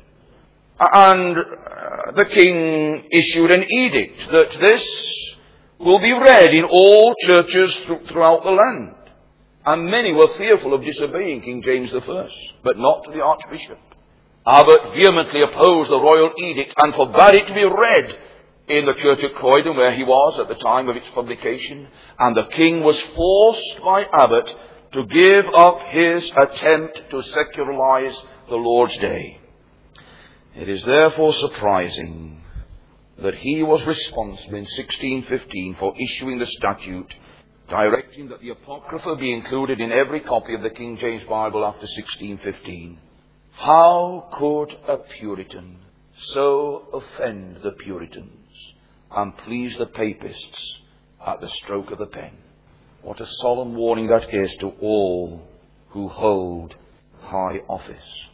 And uh, the king issued an edict that this will be read in all churches th- throughout the land. And many were fearful of disobeying King James the First, but not to the Archbishop. Abbott vehemently opposed the royal edict and forbade it to be read in the church at Croydon, where he was at the time of its publication, and the king was forced by Abbott to give up his attempt to secularize the Lord's Day. It is therefore surprising that he was responsible in sixteen fifteen for issuing the statute directing that the Apocrypha be included in every copy of the King James Bible after sixteen fifteen. How could a Puritan so offend the Puritans and please the Papists at the stroke of the pen? What a solemn warning that is to all who hold high office.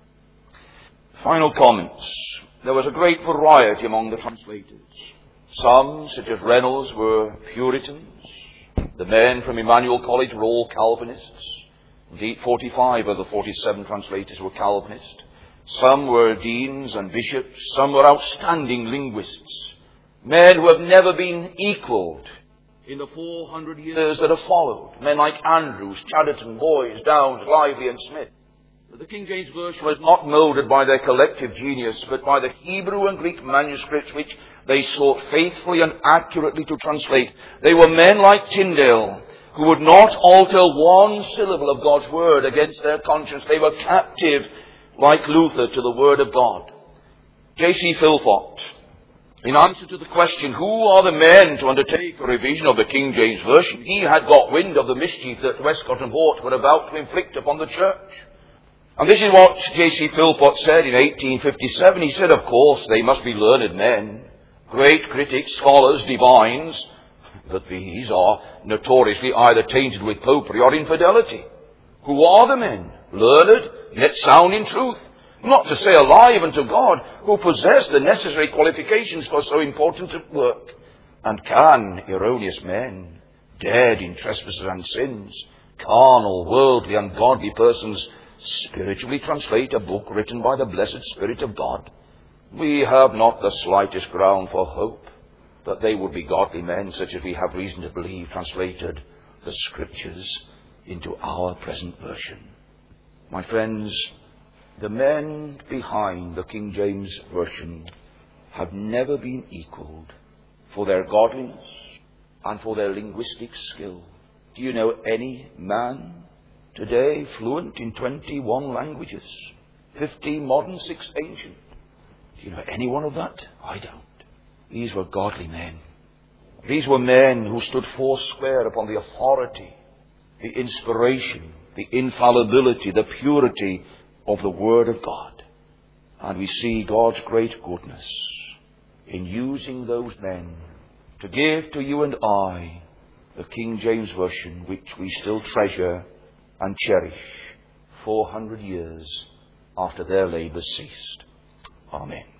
Final comments. There was a great variety among the translators. Some, such as Reynolds, were Puritans. The men from Emmanuel College were all Calvinists. Indeed, forty-five of the forty-seven translators were Calvinists. Some were deans and bishops. Some were outstanding linguists. Men who have never been equalled in the four hundred years that have followed. Men like Andrews, Chatterton, Boys, Downes, Lively and Smith. But the King James Version was not moulded by their collective genius, but by the Hebrew and Greek manuscripts which they sought faithfully and accurately to translate. They were men like Tyndale, who would not alter one syllable of God's word against their conscience. They were captive, like Luther, to the word of God. J C Philpott, in answer to the question, who are the men to undertake a revision of the King James Version, he had got wind of the mischief that Westcott and Hort were about to inflict upon the church. And this is what J C Philpott said in eighteen fifty-seven. He said, of course, they must be learned men, great critics, scholars, divines, that these are notoriously either tainted with popery or infidelity. Who are the men, learned, yet sound in truth, not to say alive unto God, who possess the necessary qualifications for so important a work? And can erroneous men, dead in trespasses and sins, carnal, worldly, ungodly persons, spiritually translate a book written by the blessed Spirit of God? We have not the slightest ground for hope that they would be godly men, such as we have reason to believe translated the Scriptures into our present version. My friends, the men behind the King James Version have never been equaled for their godliness and for their linguistic skill. Do you know any man today fluent in twenty-one languages, fifteen modern, six ancient? Do you know any one of that? I don't. These were godly men. These were men who stood foursquare upon the authority, the inspiration, the infallibility, the purity of the Word of God. And we see God's great goodness in using those men to give to you and I the King James Version, which we still treasure and cherish four hundred years after their labours ceased. Amen.